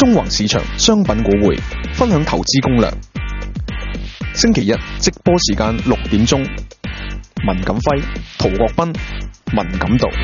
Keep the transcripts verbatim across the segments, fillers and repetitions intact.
中環市場商品股匯，分享投資攻略。星期一直播時間六點鐘，文錦輝、陶國斌、文錦道。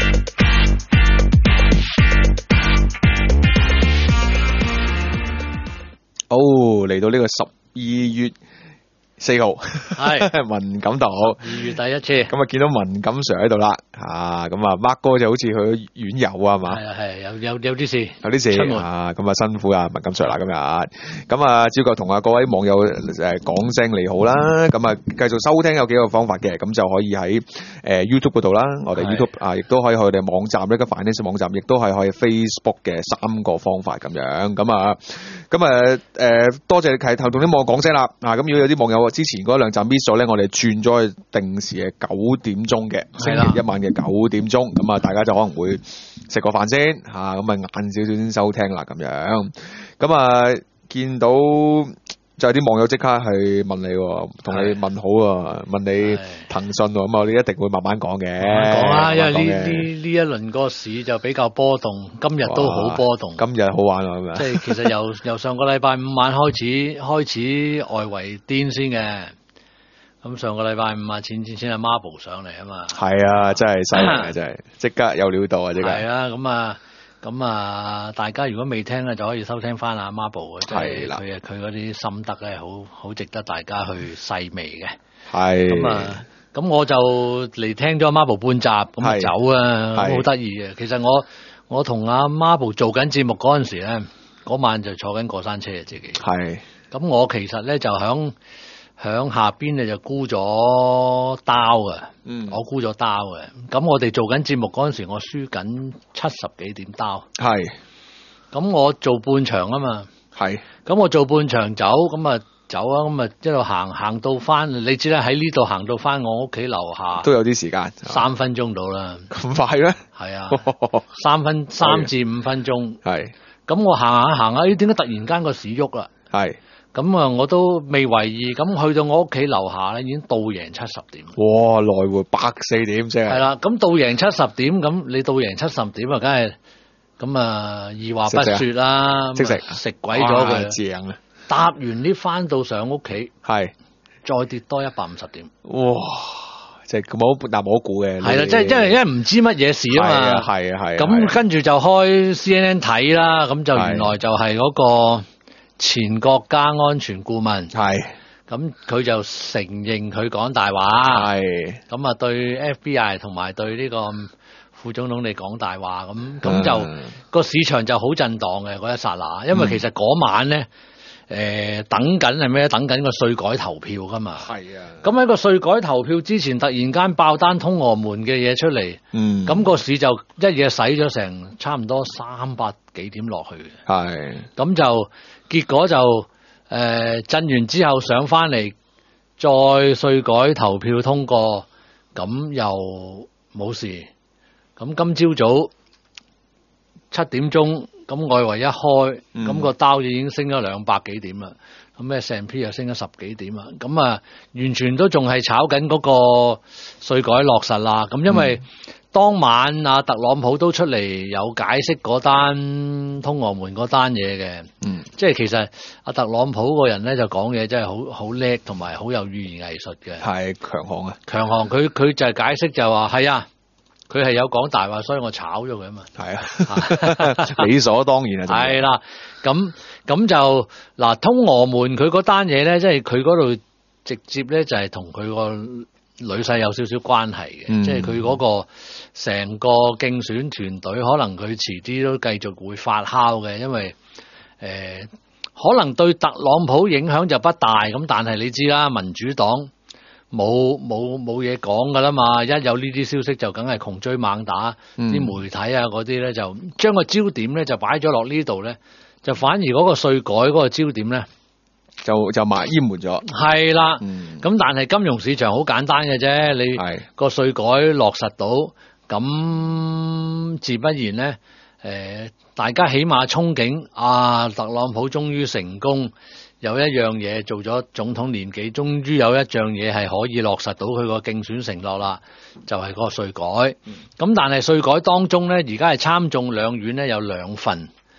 好，嚟到呢個十二月四號，係文錦道。 二月第一次， 咁啊見到文錦 Sir 喺度啦，啊咁啊 Mark 哥就好似去遠遊啊，係嘛？ 係啊係，有有有啲事， 有啲事啊，咁啊辛苦啊文錦 Sir 啦今日。咁啊照舊同啊各位網友誒講聲你好啦，咁啊繼續收聽有幾個方法嘅，咁就可以喺誒 YouTube 嗰度啦，我哋 YouTube 啊亦都可以去我哋網站呢個 Finance 網站，亦都係可以 Facebook 嘅三個方法咁樣。咁啊咁啊誒多謝係頭同啲網友講聲啦，啊咁如果有啲網友之前嗰兩集 miss 咗咧，我哋轉咗去定時嘅九點鐘嘅星期一晚嘅九點鐘，咁啊大家就可能會食個飯先嚇，咁啊晏少少先收聽啦咁樣。咁啊見到就有啲網友即刻係問你，同你問好啊，問你騰訊喎，咁啊我哋一定會慢慢講嘅。 講啦，因為呢呢呢一輪個市就比較波動，今日都好波動。 今日好玩啊，係咪？ 即係其實由由上個禮拜五晚開始開始外圍癲先嘅。咁上個禮拜五啊，前前先係 Marble 上嚟啊嘛。係啊，真係犀利啊，真係即刻有料到啊，即刻。 係啊，咁啊。咁啊，大家如果未聽咧，就可以收聽翻阿 Marble 嘅，即係佢佢嗰啲心得咧，好好值得大家去細味嘅。係咁啊，咁我就嚟聽咗阿 Marble 半集，咁啊走啊，好得意嘅。其實我我同阿 Marble 做緊節目嗰陣時咧，嗰晚就坐緊過山車自己。係咁，我其實咧就響響下邊咧就沽咗刀啊。嗯，我沽咗刀嘅，咁我哋做緊節目嗰陣時，我輸緊七十幾點刀。係，咁我做半場啊嘛。係，咁我做半場走，咁啊走啊，咁啊一路行行到翻，你知啦，喺呢度行到翻我屋企樓下都有啲時間， 三分鐘到啦。咁快咩？係啊，三分三至五分鐘。係，咁我行下行下，咦？點解突然間個市喐啦？係。咁啊，我都未為意，咁去到我屋企樓下咧，已經倒贏七十點。哇！ 來回百四點啫。係啦，咁倒贏七十點，咁你倒贏七十點啊，梗係咁啊，二話不說啦， 即食食鬼咗佢。 正啊！ 搭完呢翻到上屋企，係再跌多一百五十點。哇！ 即係冇但冇估嘅。 係啦，即係因為因為唔知乜嘢事啊嘛。係啊係啊。咁跟住就開 C N N 睇啦，咁就原來就係嗰個前國家安全顧問係，咁佢就承認佢講大話，係，咁啊對 F B I 同埋對呢個副總統你講大話，咁咁就個、嗯、市場就好震盪嘅嗰一剎那，因為其實嗰晚咧，誒、呃、等緊係咩？等緊個稅改投票噶嘛，係啊，咁喺個稅改投票之前，突然間爆單通俄門嘅嘢出嚟，嗯，咁個市就一嘢洗咗成差唔多三百幾點落去嘅，係，咁就。結果就誒、呃、震完之後上翻嚟，再稅改投票通過，咁又冇事。咁今朝早七點鐘，咁外圍一開，咁、嗯、個刀已經升咗兩百幾點啦。咁咩 S and P 又升咗十幾點啊？咁啊，完全都仲係炒緊嗰個稅改落實啦。咁因為、嗯當晚啊，特朗普都出嚟有解釋嗰單通俄門嗰單嘢嘅，嗯，即係其實阿特朗普個人咧就講嘢真係好好叻，同埋好有語言藝術嘅，係強項啊，強項佢佢就係解釋就話係啊，佢係有講大話，所以我炒咗佢啊嘛，係啊，理所當然啊，係啦，咁咁就嗱通俄門佢嗰單嘢咧，即係佢嗰度直接咧就係同佢個女婿有少少關係嘅、嗯，即係佢嗰個成個競選團隊，可能佢遲啲都繼續會發酵嘅，因為誒、呃、可能對特朗普影響就不大，咁但係你知啦，民主黨冇冇冇嘢講噶啦嘛，一有呢啲消息就梗係窮追猛打，啲、嗯、媒體啊嗰啲咧就將個焦點咧就擺咗落呢度咧，就反而嗰個稅改嗰個焦點咧。就就埋淹沒咗，係啦。咁、嗯、但係金融市場好簡單嘅啫，你個稅改落實到，咁自不然咧，誒、呃，大家起碼憧憬啊，特朗普終於成功有一樣嘢做咗總統年紀，終於有一樣嘢係可以落實到佢個競選承諾啦，就係、是、嗰個稅改。咁、嗯、但係稅改當中咧，而家係參眾兩院咧有兩份。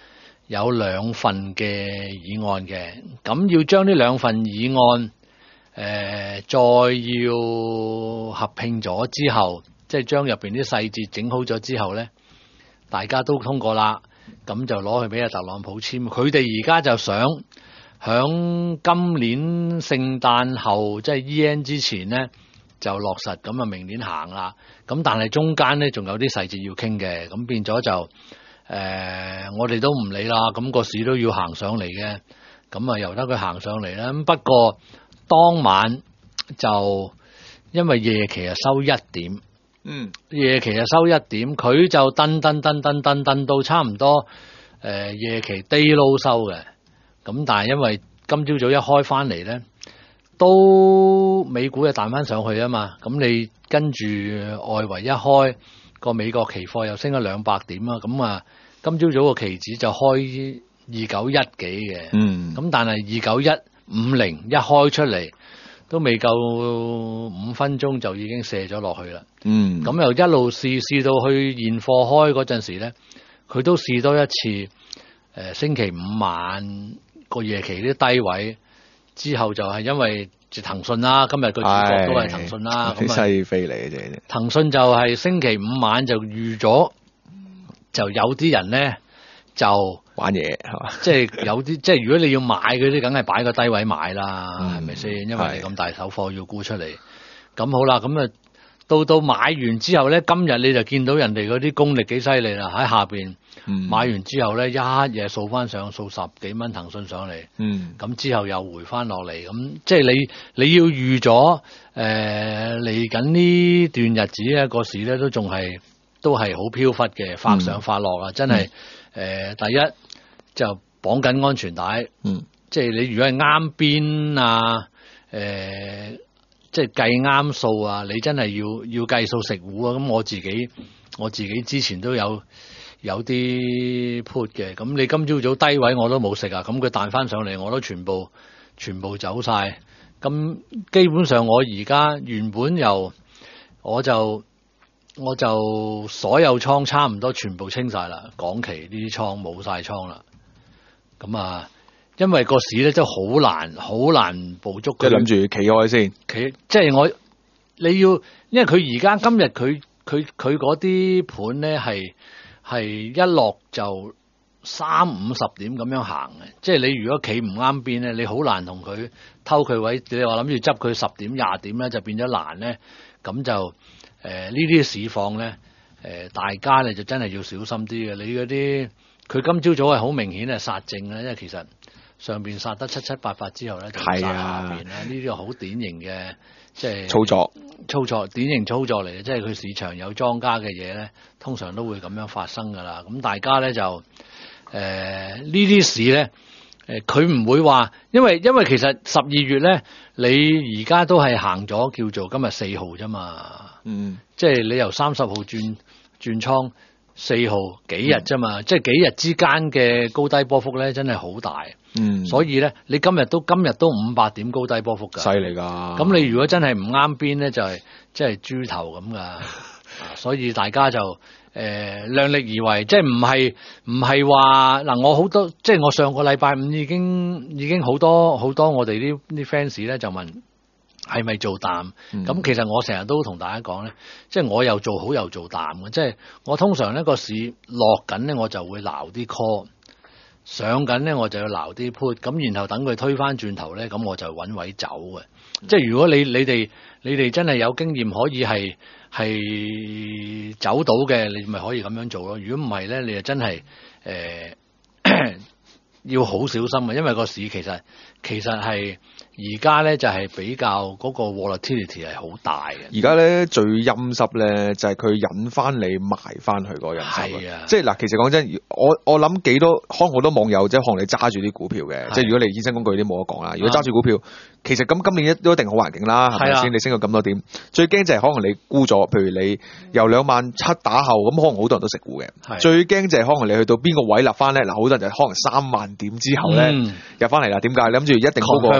有兩份嘅議案嘅，咁要將呢兩份議案誒、呃、再要合併咗之後，即係將入邊啲細節整好咗之後咧，大家都通過啦，咁就攞去俾阿特朗普簽。佢哋而家就想響今年聖誕後，即係 E N 之前咧就落實，咁啊明年行啦。咁但係中間咧仲有啲細節要傾嘅，咁變咗就誒、呃、我哋都唔理啦。咁、個市都要行上嚟嘅，咁啊由得佢行上嚟啦。咁不過當晚就因為夜期啊收一點，嗯，夜期啊收一點，佢就噔噔噔噔噔噔到差唔多誒、呃、夜期 day low 收嘅。咁但係因為今朝早一開翻嚟咧，都美股就彈翻上去啊嘛，咁你跟住外圍一開個美國期貨又升咗兩百點啊，咁啊今朝早個期指就開二九一幾嘅，嗯，咁但係二九一五零一開出嚟都未夠五分鐘就已經射咗落去啦，嗯，咁又一路試試到去現貨開嗰陣時咧，佢都試多一次，誒、呃、星期五晚個夜期啲低位。之後就係因為騰訊啦，今日個主角都係騰訊啦，咁啊西飛嚟嘅啫。 騰訊就係星期五晚就預咗，就有啲人咧就玩嘢係嘛， 即係有啲即係如果你要買嗰啲，梗係擺個低位買啦，係咪先？因為你咁大手貨要沽出嚟，咁好啦，咁啊到到買完之後咧，今日你就見到人哋嗰啲功力幾犀利啦，喺下邊。嗯、買完之後咧，一嘢掃翻上，掃十幾蚊騰訊上嚟，咁、嗯、之後又回翻落嚟，咁即係你你要預咗誒嚟緊呢段日子咧，個市咧都仲係都係好飄忽嘅，發上發落啊，真係誒、呃、第一就綁緊安全帶，嗯、即係你如果係啱邊啊，誒、呃、即係計啱數啊，你真係要要計數食糊啊，咁我自己我自己之前都有。有啲 put 嘅，咁你今朝早低位我都冇食啊，咁佢彈翻上嚟我都全部全部走晒，咁基本上我而家原本由我就我就所有倉差唔多全部清晒啦，港期呢啲倉冇晒倉啦，咁啊，因為個市咧真係好難好難捕捉， 即係諗住企開先， 企即係我你要，因為佢而家今日佢佢佢嗰啲盤咧係。係一落就三五十點咁樣行嘅，即係你如果企唔啱邊咧，你好難同佢偷佢位。你話諗住執佢十點廿點咧，就變咗難咧。咁就誒、呃、呢啲市況咧，誒、呃、大家咧就真係要小心啲嘅。你嗰啲佢今朝早係好明顯係殺正啦，因為其實上邊殺得七七八八之後咧，就殺下邊啦。呢啲好典型嘅。即係操作，操作典型操作嚟嘅，即係佢市場有莊家嘅嘢咧，通常都會咁樣發生噶啦。咁大家咧就誒、呃、呢啲市咧，誒佢唔會話，因為因為其實十二月咧，你而家都係行咗叫做今日四號啫嘛，嗯，即係你由三十號轉轉倉四號幾日啫嘛，嗯、即係幾日之間嘅高低波幅咧，真係好大。嗯，所以咧，你今日都今日都五百點高低波幅噶， 犀利噶。 咁你如果真係唔啱邊咧，就係即係豬頭咁噶。所以大家就誒、呃、量力而為，即係唔係唔係話嗱，我好多即係我上個禮拜五已經已經好多好多我哋啲啲 fans 咧就問係咪做淡？咁、嗯、其實我成日都同大家講咧，即係我又做好又做淡嘅，即係我通常呢個市落緊咧，我就會撈啲 call。上緊咧，我就要撈啲 put，咁然後等佢推翻轉頭咧，咁我就揾位走嘅。嗯、即係如果你你哋你哋真係有經驗，可以係係走到嘅，你咪可以咁樣做咯。如果唔係咧，你就真係誒、呃、要好小心啊，因為個市其實其實係。而家咧就係比較嗰個 volatility 係好大嘅。 而家咧最陰濕咧就係佢引翻你埋翻去嗰個陰濕。係啊，即係嗱，其實講真，我我諗幾多，可能好多網友即係可能你揸住啲股票嘅，即係如果你衍生工具啲冇得講啦。如果揸住股票，其實咁今年一都一定好環境啦，係咪先？你升到咁多點，最驚就係可能你沽咗，譬如你由兩萬七打後，咁可能好多人都食股嘅。最驚就係可能你去到邊個位立翻咧？嗱，好多人就可能三萬點之後咧入翻嚟啦。點解？你諗住一定高過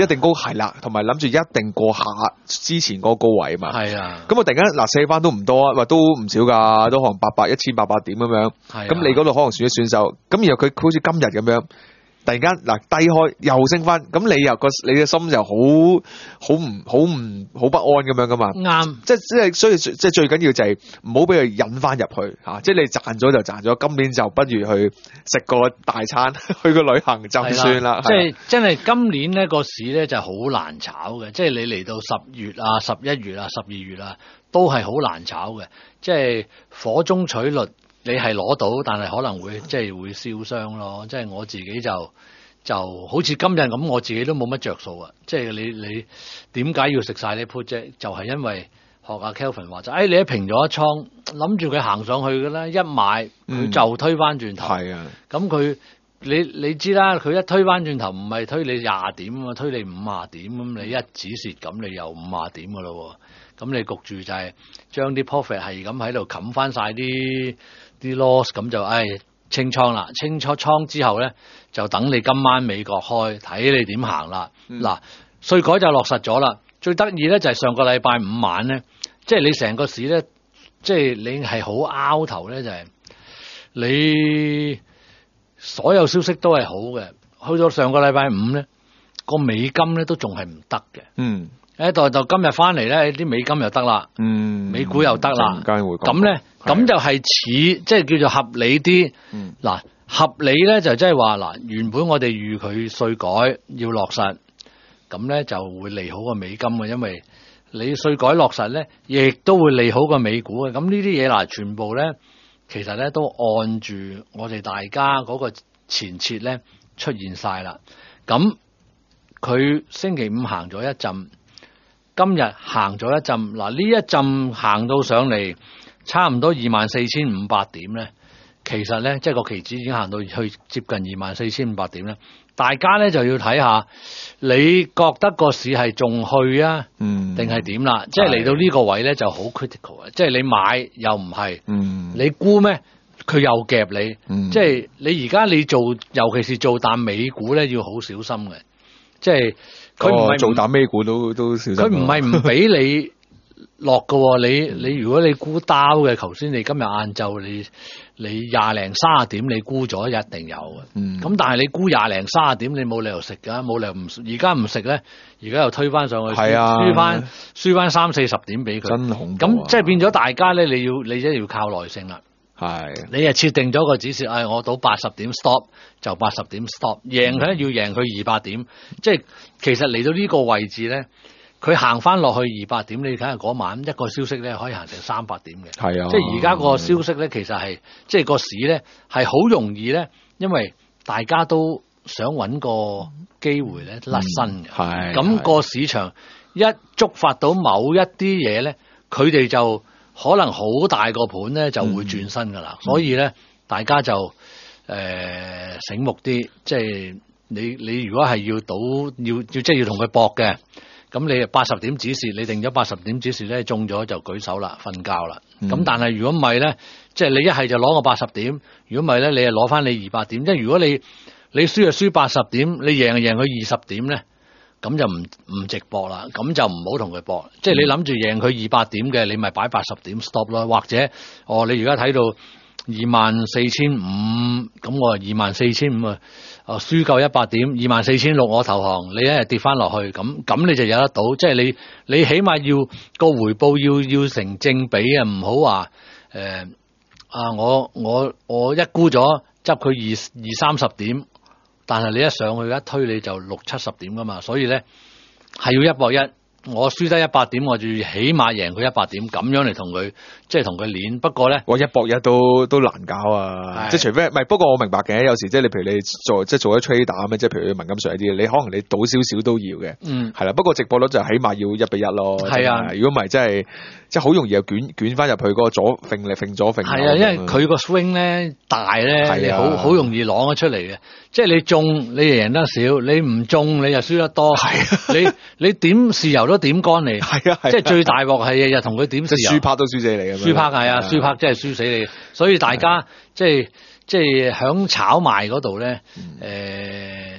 定高係啦，同埋諗住一定過下之前嗰個高位啊嘛。 係啊， 咁我突然間嗱四番都唔多啊，話都唔少㗎，都可能八百、一千八百點咁樣。咁你嗰度可能選一選手，咁然後佢好似今日咁樣。突然間嗱低開又升翻，咁你又個你嘅心就好好唔好唔好不安咁樣噶嘛？ 啱， 即係即係所以即係最緊要就係唔好俾佢引翻入去嚇，即係你賺咗就賺咗，今年就不如去食個大餐，去個旅行就算啦。 即係真係今年呢個市咧就好難炒嘅，即係你嚟到十月啊、十一月啊、十二月啊，都係好難炒嘅，即係火中取栗。你係攞到，但係可能會即係會燒傷咯。即係我自己就就好似今日咁，我自己都冇乜着數啊。即係你你點解要食晒呢 put 啫？就係、是、因為學阿 Kelvin 話就，誒、哎、你一平咗一倉，諗住佢行上去嘅啦，一買佢就推翻轉頭。係、嗯、啊，咁佢你你知啦，佢一推翻轉頭唔係推你廿點啊，推你五十點咁，你一止蝕咁，你又五十點噶咯。咁你焗住就係將啲 profit 係咁喺度冚翻晒啲。啲 loss 咁就唉清倉啦，清咗倉之後咧就等你今晚美國開睇你點行啦。嗱、嗯，稅改就落實咗啦。最得意咧就係上個禮拜五晚咧，即係你成個市咧，即係你係好拗頭咧，就係你所有消息都係好嘅，去到上個禮拜五咧個美金咧都仲係唔得嘅。嗯。誒，到到今日翻嚟咧，啲美金又得啦，嗯，美股又得啦，咁咧，咁就係似即係叫做合理啲。嗱、嗯，合理咧就即係話嗱，原本我哋預佢稅改要落實，咁咧就會利好個美金嘅，因為你稅改落實咧，亦都會利好個美股嘅。咁呢啲嘢嗱，全部咧其實咧都按住我哋大家嗰個前設咧出現晒啦。咁佢星期五行咗一陣。今日行咗一陣，嗱呢一陣行到上嚟，差唔多二萬四千五百點咧。其實咧，即係個期指已經行到去接近二萬四千五百點咧。大家咧就要睇下，你覺得個市係仲去啊，嗯，定係點啦？即係嚟到呢個位咧就好 critical 啊！即係你買又唔係，嗯，你沽咩？佢又夾你，嗯，即係你而家你做，尤其是做淡美股咧，要好小心嘅，即係。佢唔係做淡美股都都小心。佢唔係唔俾你落㗎，你你如果你沽刀嘅，頭先你今日晏晝你你廿零卅點你沽咗一定有嘅。嗯。咁但係你沽廿零卅點你冇理由食㗎，冇理由唔而家唔食咧，而家又推翻上去，係啊，輸翻輸翻三四十點俾佢。真恐怖。咁即係變咗大家咧，你要你真係要靠耐性啦。係，你係設定咗個指示，誒、哎，我賭八十點 stop 就八十點 stop，贏佢要贏佢二百點，即係其實嚟到呢個位置咧，佢行翻落去二百點，你睇下嗰晚一個消息咧可以行成三百點嘅，係啊，即係而家個消息咧其實係即係個市咧係好容易咧，因為大家都想揾個機會咧甩身嘅，係、嗯，咁、個市場一觸發到某一啲嘢咧，佢哋就可能好大個盤咧就會轉身噶啦、嗯，所以咧大家就誒、呃、醒目啲，即係你你如果係要賭要要即係要同佢搏嘅，咁你八十點指示，你定咗八十點指示咧中咗就舉手啦，瞓覺啦。咁、嗯、但係如果唔係咧，即係你一係就攞個八十點，如果唔係咧，你係攞翻你二百點。即係如果你你輸就輸八十點，你贏就贏佢二十點咧。咁就唔唔直搏啦，咁就唔好同佢搏。即係你諗住贏佢二百點嘅，你咪擺八十點 stop 咯。或者哦，你而家睇到二萬四千五，咁我二萬四千五啊，哦輸夠一百點，二萬四千六我投降，你一日跌翻落去，咁咁你就有得到。即係你你起碼要個回報要要成正比啊，唔好話誒啊我我我一沽咗執佢二二三十點。但係你一上去一推你就六七十點噶嘛，所以咧係要一搏一，我輸得一百點，我就起碼贏佢一百點，咁樣嚟同佢即係同佢練。不過咧，我一搏一都都難搞啊！即係除非唔係，不過我明白嘅，有時即係你譬如你做即係做咗 trader 咁即係譬如文金水啲，你可能你賭少少都要嘅，嗯，係啦。不過直播率就起碼要一比一咯，係啊。如果唔係，真係即係好容易又捲捲翻入去嗰個左揈嚟揈左揈。係啊，因為佢個 swing 咧大咧，你好好容易攞咗出嚟嘅。即係你中你贏得少，你唔中你又輸得多。係啊，你你點豉油都點乾你。係啊，即係最大鑊係日日同佢點豉油。輸拍都輸死你咁樣。輸拍係啊，輸拍真係輸死你。所以大家即係即係響炒賣嗰度咧，誒、呃，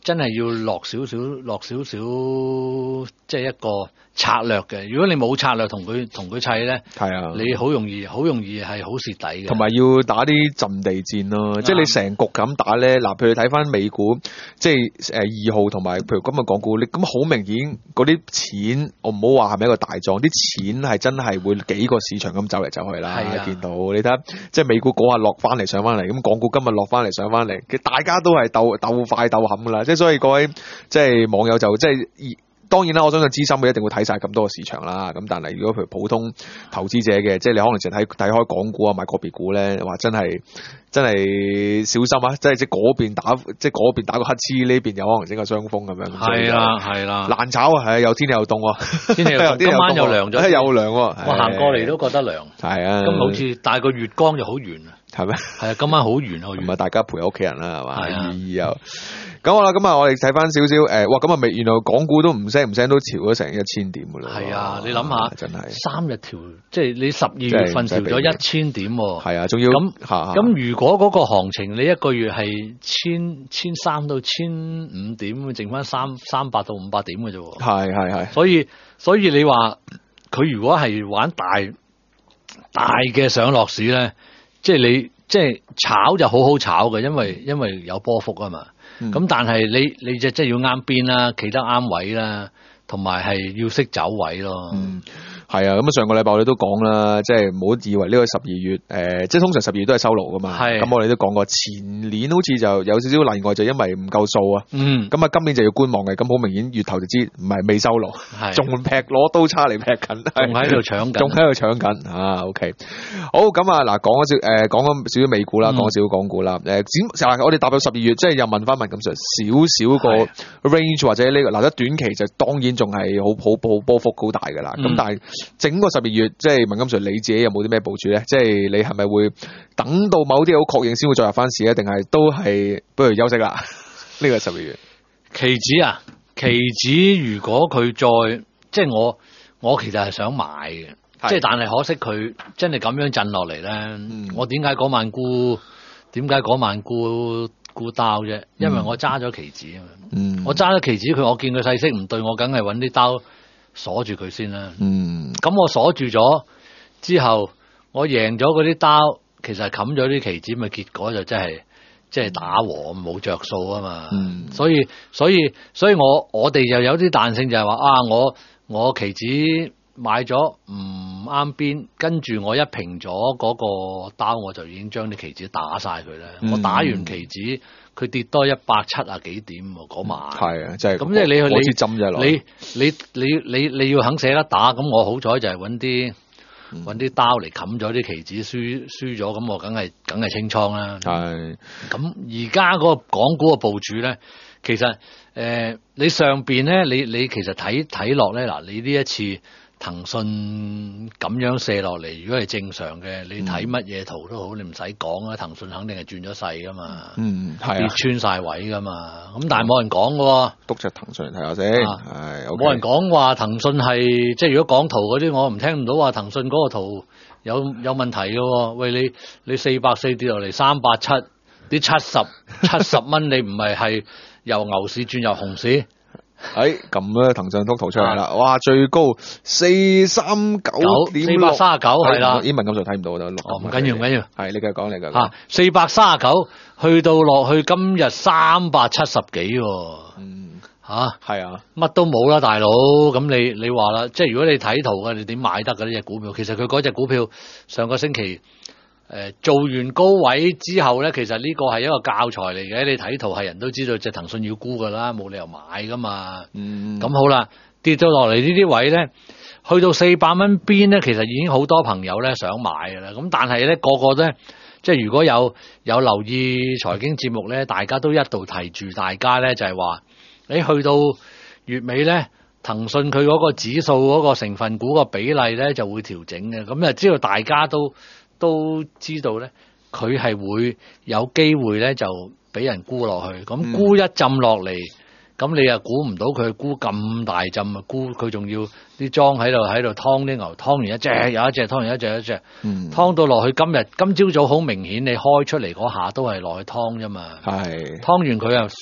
真係要落少少，落少少，即係一個策略嘅。如果你冇策略同佢同佢砌咧， 係啊， 你好容易好容易係好蝕底嘅。 同埋要打啲陣地戰咯，即係你成局咁打咧。嗱，譬如睇翻美股，即係誒二號同埋譬如今日港股，你咁好明顯嗰啲錢，我唔好話係咪一個大莊，啲錢係真係會幾個市場咁走嚟走去啦。係啊，見到你睇下，即係美股嗰下落翻嚟上翻嚟，咁港股今日落翻嚟上翻嚟，其實大家都係鬥鬥快鬥冚噶啦。即係所以各位即係網友就即係。當然啦，我相信資深嘅一定會睇晒咁多個市場啦。咁但係如果譬如普通投資者嘅，即係你可能淨係睇睇開港股啊，買個別股咧，話真係真係小心啊！即係即係嗰邊打，即係嗰邊打個乞嗤，呢邊有可能整個雙風咁樣。 係啦，係啦， 難炒啊！係啊，又天氣又凍喎，天氣又凍， 今晚又涼咗， 又涼喎。我行過嚟都覺得涼。 係啊， 咁好似但係個月光就好圓啊。 係咩？ 係啊，今晚好圓好圓。咁啊，大家陪屋企人啦，係嘛？意義又咁好啦。咁啊，我哋睇翻少少誒，哇！咁啊，未原來港股都唔聲唔聲都調咗成一千點噶啦。係啊，你諗下，真係三日調，即係你十二月份調咗一千點。係啊，仲要咁咁。如果嗰個行情你一個月係千千三到千五點，剩翻三三百到五百點嘅啫。係係係。所以所以你話佢如果係玩大大嘅上落市咧？即係你，即係炒就好好炒嘅，因為因為有波幅啊嘛。咁、嗯、但係你你就即係要啱邊啦，企得啱位啦，同埋係要識走位咯。嗯係啊，咁啊上個禮拜我哋都講啦，即係唔好以為呢個十二月誒、呃，即係通常十二月都係收爐噶嘛。係。咁我哋都講過，前年好似就有少少例外，就因為唔夠數啊。嗯。咁啊，今年就要觀望嘅，咁好明顯月頭就知唔係未收爐，仲劈攞刀叉嚟劈緊，仲喺度搶緊，仲喺度搶緊啊 ！OK， 好咁啊，嗱，講咗少誒，講咗少少美股啦，講少少港股啦。誒、呃，就係我哋踏入十二月，即係又問翻問咁上少少個 range 或者呢、這個嗱，得短期就當然仲係好好波波幅好大噶啦。咁、嗯、但係整個十二月，即係文金 Sir 你自己有冇啲咩部署咧？即係你係咪會等到某啲好確認先會再入翻市咧？定係都係不如休息啦？呢個十二月期指啊，期指如果佢再即係我我其實係想買嘅，即係但係可惜佢真係咁樣震落嚟咧。嗯、我點解嗰晚沽？點解嗰晚沽沽刀啫？因為我揸咗期指啊嘛。嗯、我揸咗期指，佢我見佢勢色唔對，我梗係揾啲刀鎖住佢先啦。嗯，咁我鎖住咗之後，我贏咗嗰啲刀，其實冚咗啲期指，咪結果就真係即係打和冇着數啊嘛。嗯，所以所以所以我我哋又有啲彈性，就係話啊，我我期指買咗唔啱邊，跟住我一平咗嗰個刀，我就已經將啲期指打晒佢啦。嗯、我打完期指。佢跌多一百七啊幾點喎嗰晚，係啊，即係咁即係你去你你你你你你要肯捨得打，咁我好彩就係揾啲揾啲刀嚟冚咗啲期指輸輸咗，咁我梗係梗係清倉啦。係，咁而家嗰個港股嘅部署咧，其實誒、呃、你上邊咧，你你其實睇睇落咧嗱，你呢一次。騰訊咁樣射落嚟，如果係正常嘅，你睇乜嘢圖都好，你唔使講啦。騰訊肯定係轉咗勢噶嘛，嗯，係啊，跌穿晒位噶嘛。咁但係冇人講嘅，督隻騰訊嚟睇下先，係冇、啊 okay、人講話騰訊係即係如果講圖嗰啲，我唔聽唔到話騰訊嗰個圖有有問題嘅。喂，你你四百四跌落嚟三百七，啲七十七十蚊，你唔係係由牛市轉入熊市？喺咁咧，騰訊幅圖出嚟啦，哇，最高四三九點四百三十九係啦，英文咁就睇唔到啦。哦，唔緊要唔緊要，係你繼續講，你繼續講。吓，四百三十九去到落去今日三百七十幾，嗯，吓係啊，乜都冇啦，大佬。咁你你話啦，即係如果你睇圖嘅，你點買得嘅呢隻股票？其實佢嗰隻股票上個星期。誒、呃，做完高位之後咧，其實呢個係一個教材嚟嘅。你睇圖係人都知道，隻騰訊要沽噶啦，冇理由買噶嘛。嗯，咁好啦，跌到落嚟呢啲位咧，去到四百蚊邊咧，其實已經好多朋友咧想買噶啦。咁但係咧，個個咧，即係如果有有留意財經節目咧，大家都一度提住大家咧，就係話，你去到月尾咧，騰訊佢嗰個指數嗰個成分股個比例咧就會調整嘅。咁就知道大家都。都知道咧，佢係會有機會咧就俾人沽落去，咁沽一浸落嚟，咁、嗯、你又估唔到佢沽咁大浸啊！沽佢仲要啲莊喺度喺度劏啲牛，劏完一隻有一隻，劏完一隻一隻，嗯、劏到落去今日今朝早好明顯，你開出嚟嗰下都係落去劏啫嘛，係劏完佢又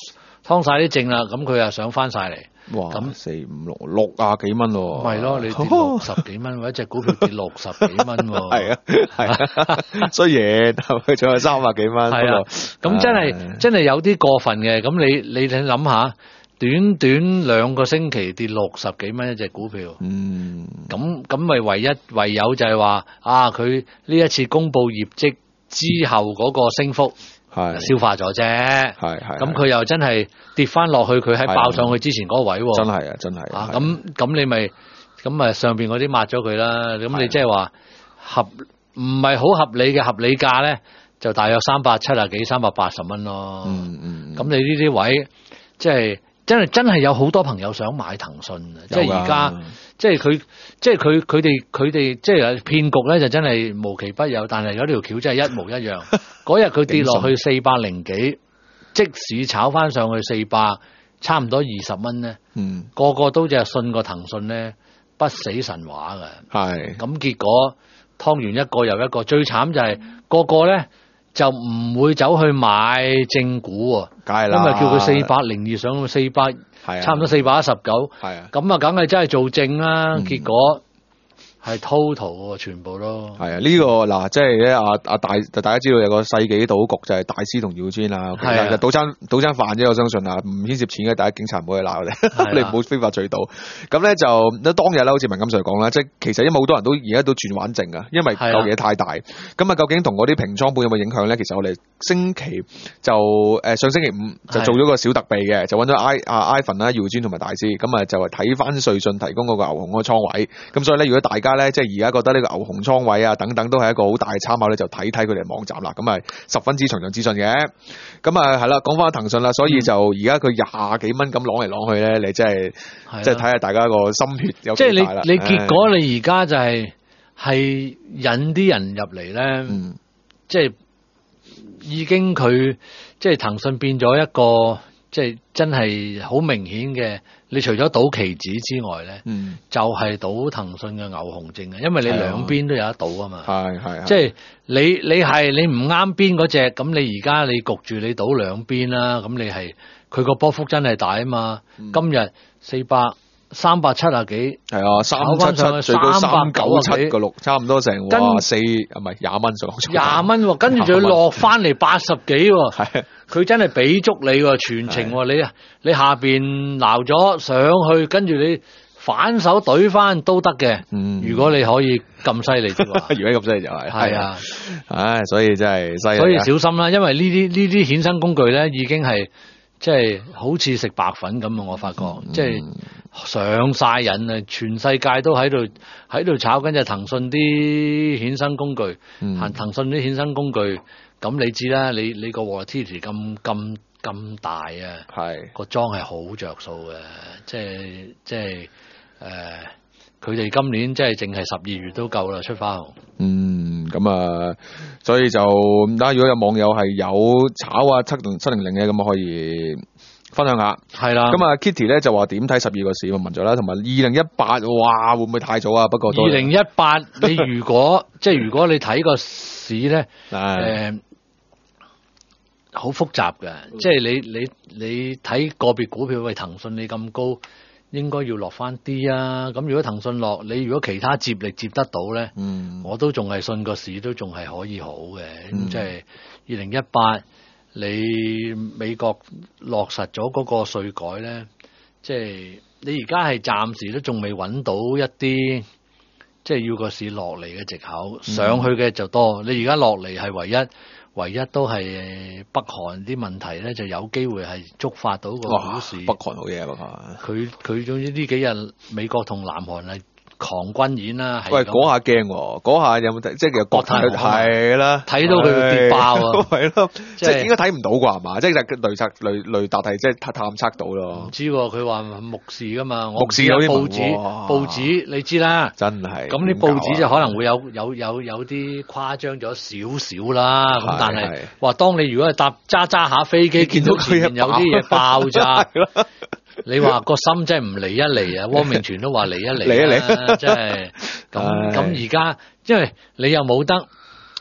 劏晒啲證啦，咁佢又想翻晒嚟。 哇！咁四五六六啊幾蚊喎， 咪咯，你跌六十幾蚊，或者隻股票跌六十幾蚊喎， 係啊係啊，雖然佢仲有三百幾蚊， 係啊，咁真係真係有啲過分嘅。咁你你諗下，短短兩個星期跌六十幾蚊一隻股票， 嗯， 咁咁咪唯一唯有就係話啊，佢呢一次公布業績之後嗰個升幅。係消化咗啫， 係係。 咁佢又真係跌翻落去，佢喺爆上去之前嗰個位喎。 真係啊，真係啊！咁咁你咪咁咪上邊嗰啲抹咗佢啦。咁你即係話合唔係好合理嘅合理價咧，就大約三百七啊幾、三百八十蚊咯。 嗯嗯。 咁你呢啲位即係真係真係有好多朋友想買騰訊啊！即係而家。即係佢，即係佢，佢哋，佢哋，即係騙局咧，就真係無奇不有。但係有條橋真係一模一樣。嗰日佢跌落去四百零幾，即使炒翻上去四百，差唔多二十蚊咧。嗯，個個都就係信個騰訊咧，不死神話㗎。係。咁結果劏完一個又一個，最慘就係個個咧就唔會走去買正股喎。梗係啦。因為叫佢四百零二上到四百。係啊，差唔多四百一十九，係啊，咁啊，梗係真係做正啦。嗯、結果係 total 喎，全部都係啊。呢、這個嗱，即係咧，阿阿大，大家知道有個世紀賭局就係、是、大師同耀尊啦。係啊，賭餐賭餐飯啫，我相信啊，唔牽涉錢嘅，大家警察唔好去鬧我哋，你唔好非法聚賭。咁咧就當日咧，好似文錦 Sir 講啦，即係其實因為好多人都而家都轉玩剩啊，因為嚿嘢太大。咁啊，究竟同嗰啲平倉盤有冇影響咧？其實我哋星期就誒、呃、上星期五就做咗個小特備嘅，就揾咗 I 啊 Ivan 啦、耀尊同埋大師，咁啊就係睇翻瑞信提供嗰個牛熊嗰個倉位。咁所以咧，如果大家咧即係而家覺得呢個牛熊倉位啊等等都係一個好大嘅參考咧，就睇睇佢哋網站啦。咁啊十分之詳盡資訊嘅。咁啊係啦，講翻騰訊啦，所以就而家佢廿幾蚊咁攞嚟攞去咧，你真係即係睇下大家個心血有幾大啦。即係你你結果你而家就係、是、係引啲人入嚟咧，嗯、即係。已經佢即係騰訊變咗一個即係真係好明顯嘅，你除咗賭期指之外咧，嗯、就係賭騰訊嘅牛熊證啊，因為你兩邊都有得賭啊嘛，係係，即係你你係你唔啱邊嗰隻，咁你而家你焗住你賭兩邊啦，咁你係佢個波幅真係大啊嘛，嗯、今日四百。三百七啊幾，係啊，三七七最高三九七個六，差唔多成哇四啊唔係廿蚊上，廿蚊喎，跟住仲要落翻嚟八十幾喎，係佢真係俾足你喎，全程喎，你你下邊撈咗上去，跟住你反手懟翻都得嘅，嗯，如果你可以咁犀利嘅話，如果咁犀利就係，係啊，唉，所以真係犀利，所以小心啦，因為呢啲呢啲衍生工具咧已經係。即係好似食白粉咁啊！我發覺，嗯、即係上晒癮啊！全世界都喺度喺度炒緊隻騰訊啲衍生工具，嗯、騰訊啲衍生工具，咁你知啦，你你個 volatility 咁咁咁大啊，係個莊係好着數嘅，即係即係誒。呃佢哋今年即係淨係十二月都夠啦，出花紅。嗯，咁啊，所以就唔得。如果有網友係有炒啊七零七零零嘅，咁啊可以分享下。係啦。咁啊 Kitty 咧就話點睇十二個市我問咗啦，同埋二零一八，哇會唔會太早啊？不過二零一八你如果即係如果你睇個市咧，誒好複雜嘅，即係你你你睇個別股票，喂騰訊你咁高。應該要落翻啲啊！咁如果騰訊落，你如果其他接力接得到咧，嗯、我都仲係信個市都仲係可以好嘅。咁即係二零一八，你美國落實咗嗰個稅改咧，即係你而家係暫時都仲未揾到一啲，即係要個市落嚟嘅藉口，上去嘅就多。你而家落嚟係唯一。唯一都係北韓啲問題咧，就有機會係觸發到個股市。北韓好嘢啊！北韓佢佢總之呢幾日美國同南韓係狂軍演啦。喂，嗰下驚喎，嗰下有冇睇？即係其實國泰係啦，睇到佢跌爆啊！係咯，即係應該睇唔到啩係嘛？即係雷測雷雷達係即係探探測到咯。唔知佢話目視噶嘛？目視有啲報紙報紙你知啦，真係。咁啲報紙就可能會有有有有啲誇張咗少少啦。咁但係話當你如果係搭揸揸下飛機，見到前面有啲嘢爆炸。你話個心真係唔嚟一嚟啊！汪明荃都話嚟一嚟嚟一嚟，真係咁咁而家，因為你又冇得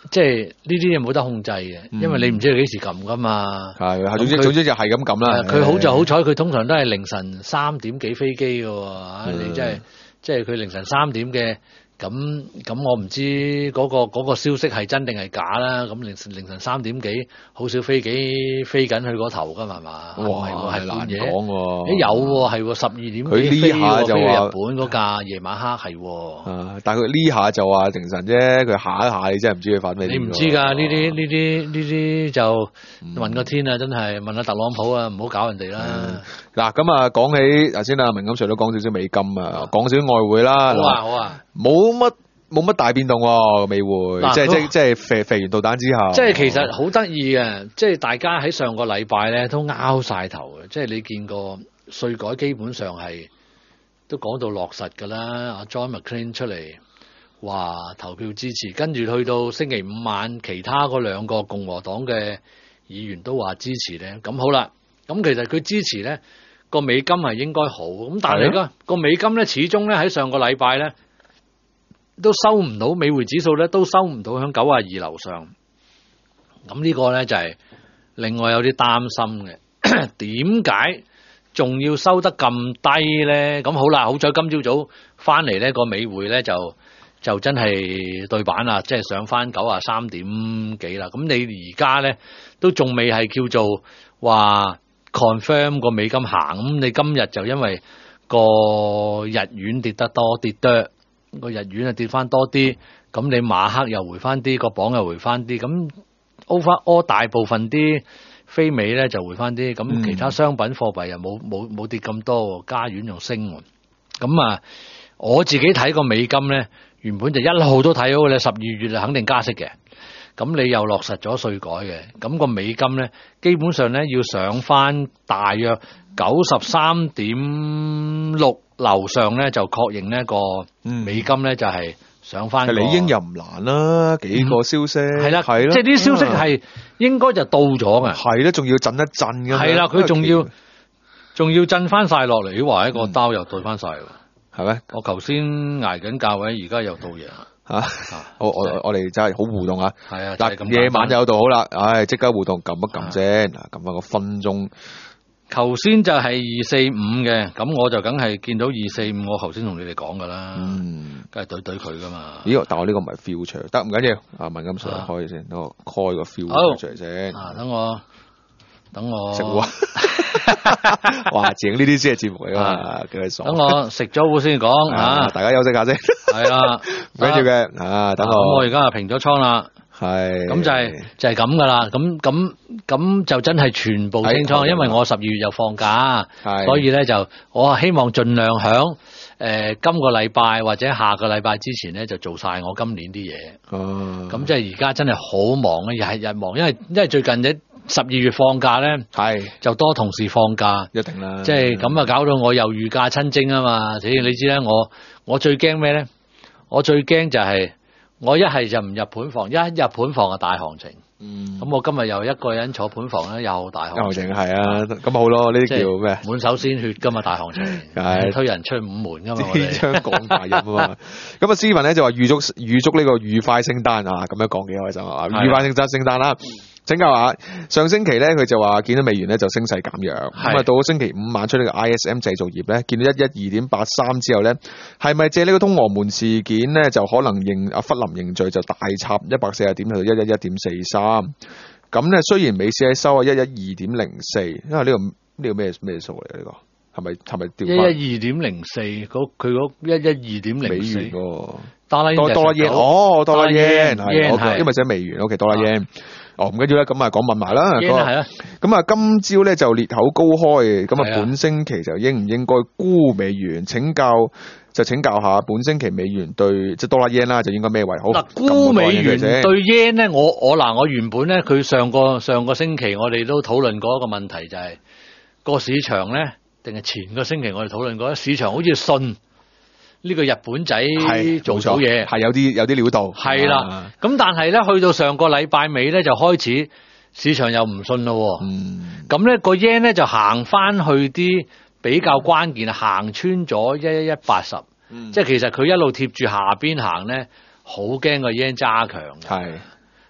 即係呢啲嘢冇得控制嘅，因為你唔知佢幾時撳噶嘛。 係，總之總之就係咁撳啦。 佢好就好彩，佢通常都係凌晨三點幾飛機嘅喎。你真係即係佢凌晨三點嘅。咁咁我唔知嗰個嗰個消息係真定係假啦。咁凌晨凌晨三點幾，好少飛機飛緊去嗰頭噶嘛？ 哇，係難講喎。 誒有喎，係喎，十二點幾佢呢下就話日本嗰架夜晚黑係喎。 啊！但係佢呢下就話凌晨啫，佢下一下你真係唔知佢發咩。 你唔知㗎，呢啲呢啲呢啲就問個天啊！真係問下特朗普啊，唔好搞人哋啦。 嗱咁啊，講起頭先啊，文錦 Sir 都講少少美金啊，講少少外匯啦。 好啊，好啊， 冇乜冇乜大變動喎，美匯，即係即係即係肥肥完導彈之後。即係其實好得意嘅，即係大家喺上個禮拜咧都拗晒頭嘅，即係你見過稅改基本上係都講到落實㗎啦。阿 John McCain 出嚟話投票支持，跟住去到星期五晚，其他嗰兩個共和黨嘅議員都話支持咧。咁好啦，咁其實佢支持咧。個美金係應該好，咁但係個個美金咧，始終咧喺上個禮拜咧都收唔到，美匯指數咧都收唔到響九啊二樓上，咁呢個咧就係另外有啲擔心嘅。點解仲要收得咁低咧？咁好啦，好彩今朝早翻嚟咧個美匯咧就就真係對版啦，即係上翻九啊三點幾啦。咁你而家咧都仲未係叫做話。confirm 個美金行，咁你今日就因為個日元跌得多跌多，個日元啊跌翻多啲，咁你馬克又回翻啲，個鎊又回翻啲，咁 overall 大部分啲非美咧就回翻啲，咁其他商品貨幣又冇冇冇跌咁多，加元又升，咁啊我自己睇個美金咧，原本就一路都睇好嘅，十二月就肯定加息嘅。咁你又落實咗稅改嘅，咁個美金咧，基本上咧要上翻大約九十三點六樓上咧，就確認呢個美金咧就係上翻。 理應又唔難啦，幾個消息係啦， 係啦， 即係啲消息係應該就到咗嘅。 係啦，仲要震一震嘅。 係啦，佢仲要仲要震翻晒落嚟，話一個刀又對翻晒喎， 係咩？ 我頭先捱緊價位，而家又到嘢啦。 吓、啊，我我我哋真係好互動啊！ 係啊， 嗱，夜晚就有度好啦，唉，即刻互動，撳一撳先，嗱，撳翻個分鐘。 頭先就係二四五嘅，咁我就梗係見到二四五，我頭先同你哋講噶啦，嗯，梗係懟懟佢噶嘛。咦？ 但我呢個唔係 future， 得唔緊要，啊，文金 Sir 開先，等我開個 future 出嚟先。 啊，等我等我食糊啊！哇，整呢啲先係節目嚟噶嘛，幾鬼爽。 等我食咗糊先講吓， 大家休息下先。係啦，唔緊要嘅，啊，等我。 咁我而家就平咗倉啦。 係。 咁就係就係咁噶啦。咁咁咁就真係全部清倉，因為我十二月又放假，所以咧就我希望盡量響誒今個禮拜或者下個禮拜之前咧就做晒我今年啲嘢。哦。咁即係而家真係好忙啊，日日忙，因為因為最近嘅。十二月放假咧，係就多同事放假， 一定啦。 即係咁啊，搞到我又御駕親征啊嘛！所以你知咧，我我最驚咩咧？我最驚就係我一係就唔入盤房，一入盤房就大行情。嗯，咁我今日又一個人坐盤房咧，又大行情。係啊，咁好咯，呢啲叫咩？ 滿手鮮血噶嘛，大行情。係推人出五門噶嘛，我哋。 張講大音啊嘛。咁啊，斯文咧就話預祝預祝呢個愉快聖誕啊，咁樣講幾開心啊！愉快聖誕聖誕啦。請教下，上星期咧佢就話見到美元咧就升勢減弱，咁啊到咗星期五晚出呢個 I S M 製造業咧，見到一一二點八三之後咧，係咪借呢個通俄門事件咧就可能認阿弗林認罪就大插一百四十點去到一一一點四三？咁咧雖然美市喺收啊一一二點零四，因為呢個呢個咩咩數嚟嘅呢個？係咪係咪掉翻？ 一一二點零四，嗰佢嗰一一二點零四。美元喎， 多啦多多啦 yen，哦多啦 yen，係，因為寫美元 ，OK 多啦 yen。哦，唔緊要啦，咁啊講問埋啦。 係啊， 咁啊今朝咧就裂口高開，咁啊本星期就應唔應該沽美元？請教就請教下本星期美元對即係多啦 yen 啦，就應該咩為好？ 嗱，沽美元對 yen 咧，我我嗱我原本咧佢上個上個星期我哋都討論過一個問題，就係個市場咧，定係前個星期我哋討論過，市場好似信。呢個日本仔做到嘢， 係有啲有啲料到， 係啦。咁、啊、但係咧，去到上個禮拜尾咧，就開始市場又唔信咯。嗯，咁咧個 yen 咧就行翻去啲比較關鍵，行穿咗一一一八十。即係其實佢一路貼住下邊行咧，好驚個 yen 揸強。係，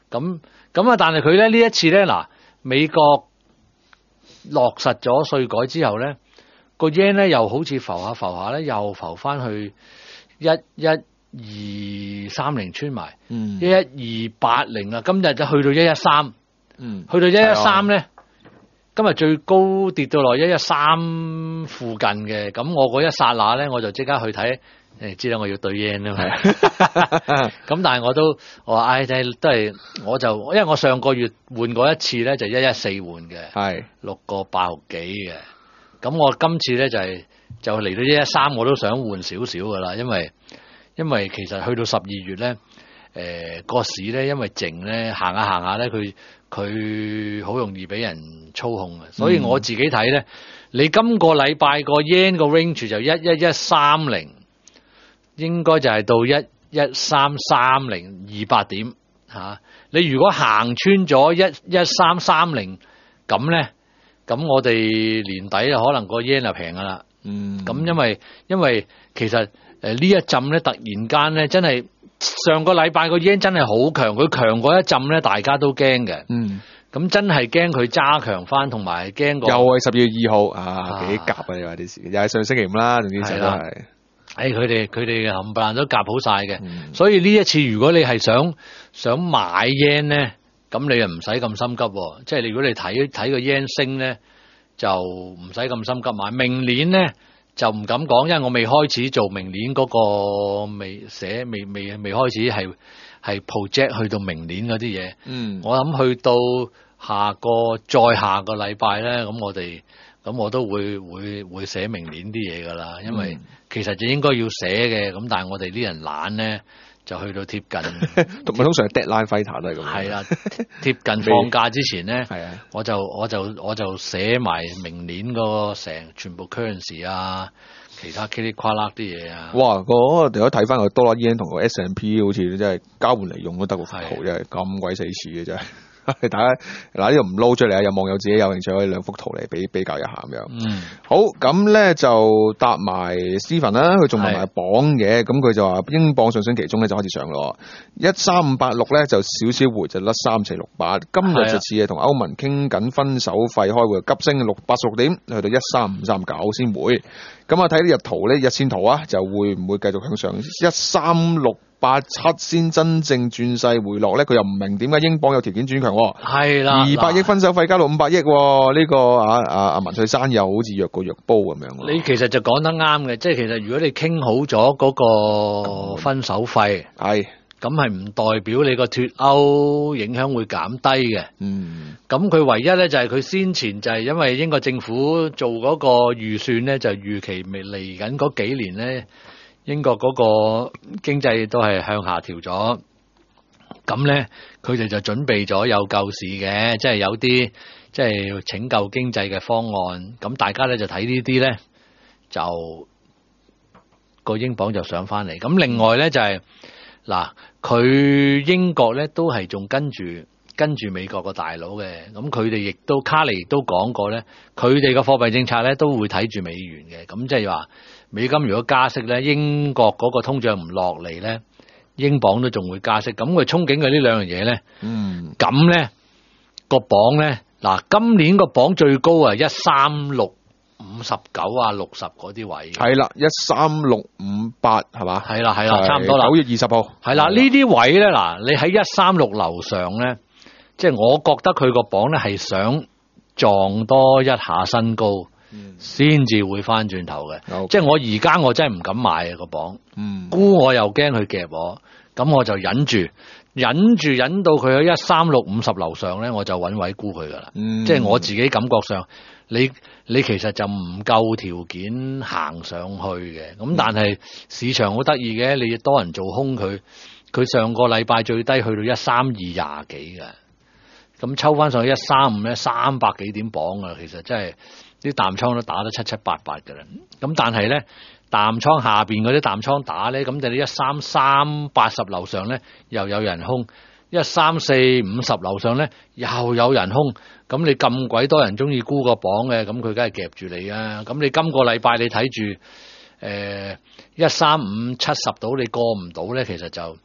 咁咁啊，但係佢咧呢一次咧嗱，美國落實咗稅改之後咧，個 yen 咧又好似浮下浮下咧，又浮翻去一一二三零穿埋，一一二八零啊，今日就去到一一三，嗯，去到一一三咧，今日最高跌到落一一三附近嘅，咁我嗰一剎那咧，我就即刻去睇。誒，知道我要對 yen 啊嘛，咁但係我都我話唉，都係都係，我就因為我上個月換過一次咧，就一一四換嘅，係六個八毫幾嘅，咁我今次咧就係、是、就嚟到一一三，我都想換少少噶啦，因為因為其實去到十二月咧，誒、呃、個市咧因為靜咧行下行下咧，佢佢好容易俾人操控嘅，所以我自己睇咧，你今個禮拜個 yen 個 range 就一一一三零。應該就係到一一三三零二百點吓、啊，你如果行穿咗一一三三零咁咧，咁我哋年底就可能個 yen 就平噶啦。嗯，咁因為因為其實誒、呃、呢一陣咧突然間咧真係上個禮拜個 yen 真係好強，佢強過一陣咧大家都驚嘅。嗯，咁真係驚佢揸強翻，同埋驚個又係十月二號啊，幾夾啊！你話啲事又係上星期五啦，總之就都係。 誒，佢哋佢哋冚唪唥都夾好晒嘅，嗯、所以呢一次如果你係想想買 yen 咧，咁你又唔使咁心急、哦，即係如果你睇睇個 yen 升咧，就唔使咁心急買。明年咧就唔敢講，因為我未開始做明年嗰、嗰個未寫未未未開始係係 project 去到明年嗰啲嘢。嗯，我諗去到下個再下個禮拜咧，咁我哋。咁我都會會會寫明年啲嘢噶啦，因為其實就應該要寫嘅，咁但係我哋啲人懶咧，就去到貼近， 同埋通常 deadline fighter 都係咁。 係啦，貼近放假之前咧，我就我就我就寫埋明年個成全部 currency 啊，其他噼里呱啦啲嘢啊。 哇！嗰個如果睇翻個多啦 yen 同個 S and P 好似真係交換嚟用都得個幅圖，真係咁鬼死似嘅真係。大家嗱呢度唔撈出嚟啊！有網友自己有興趣可以兩幅圖嚟比比較一下咁樣。嗯，好咁咧就答埋 Steven 啦，佢仲問埋榜嘅，咁佢就話英鎊上升期中咧就開始上咯，一三五八六咧就少少回就甩三四六八，今日就似係同歐盟傾緊分手費開會，急升六八十六點，去到一三五三九先回。咁啊睇呢日圖咧日線圖啊，就會唔會繼續向上一三六八七先真正轉勢回落咧？佢又唔明點解英鎊有條件轉強。 係啦， 二百億分手費加到五百億，呢、這個啊啊啊文翠珊又好似弱過弱煲咁樣。 你其實就講得啱嘅，即係其實如果你傾好咗嗰個分手費，係咁係唔代表你個脫歐影響會減低嘅。嗯，咁佢唯一咧就係佢先前就係因為英國政府做嗰個預算咧，就預期未嚟緊嗰幾年咧，英國嗰個經濟都係向下調咗。咁咧，佢哋就準備咗有救市嘅，即係有啲即係拯救經濟嘅方案。咁大家咧就睇呢啲咧，就個英鎊就上翻嚟。咁另外咧就係、是、嗱，佢英國咧都係仲跟住跟住美國個大佬嘅。咁佢哋亦都卡尼亦都講過咧，佢哋嘅貨幣政策咧都會睇住美元嘅。咁即係話美金如果加息咧，英國嗰個通脹唔落嚟咧，英鎊都仲會加息，咁佢憧憬嘅呢兩樣嘢咧，嗯，咁咧個鎊咧，嗱今年個鎊最高啊一三六五十九啊六十嗰啲位， 係啦，一三六五八係嘛， 係啦係啦，差唔多啦， 九月二十號，係啦，呢啲位咧嗱，你喺一三六樓上咧，即係我覺得佢個鎊咧係想撞多一下新高。先至會翻轉頭嘅，okay. 即係我而家我真係唔敢買啊個鎊，嗯，沽我又驚佢夾我，咁我就忍住，忍住忍到佢喺一三六五十樓上咧，我就揾位沽佢噶啦，嗯，即係我自己感覺上，你你其實就唔夠條件行上去嘅，咁但係市場好得意嘅，你多人做空佢，佢上個禮拜最低去到一三二廿幾嘅，咁抽翻上去一三五咧，三百幾點鎊啊，其實真係。啲淡倉都打得七七八八㗎啦，咁但係咧淡倉下邊嗰啲淡倉打咧，咁就你一三三八十樓上咧又有人空，一三四五十樓上咧又有人空，咁你咁鬼多人中意沽個鎊嘅，咁佢梗係夾住你啊！咁你今個禮拜你睇住誒一三五七十到你過唔到咧，其實就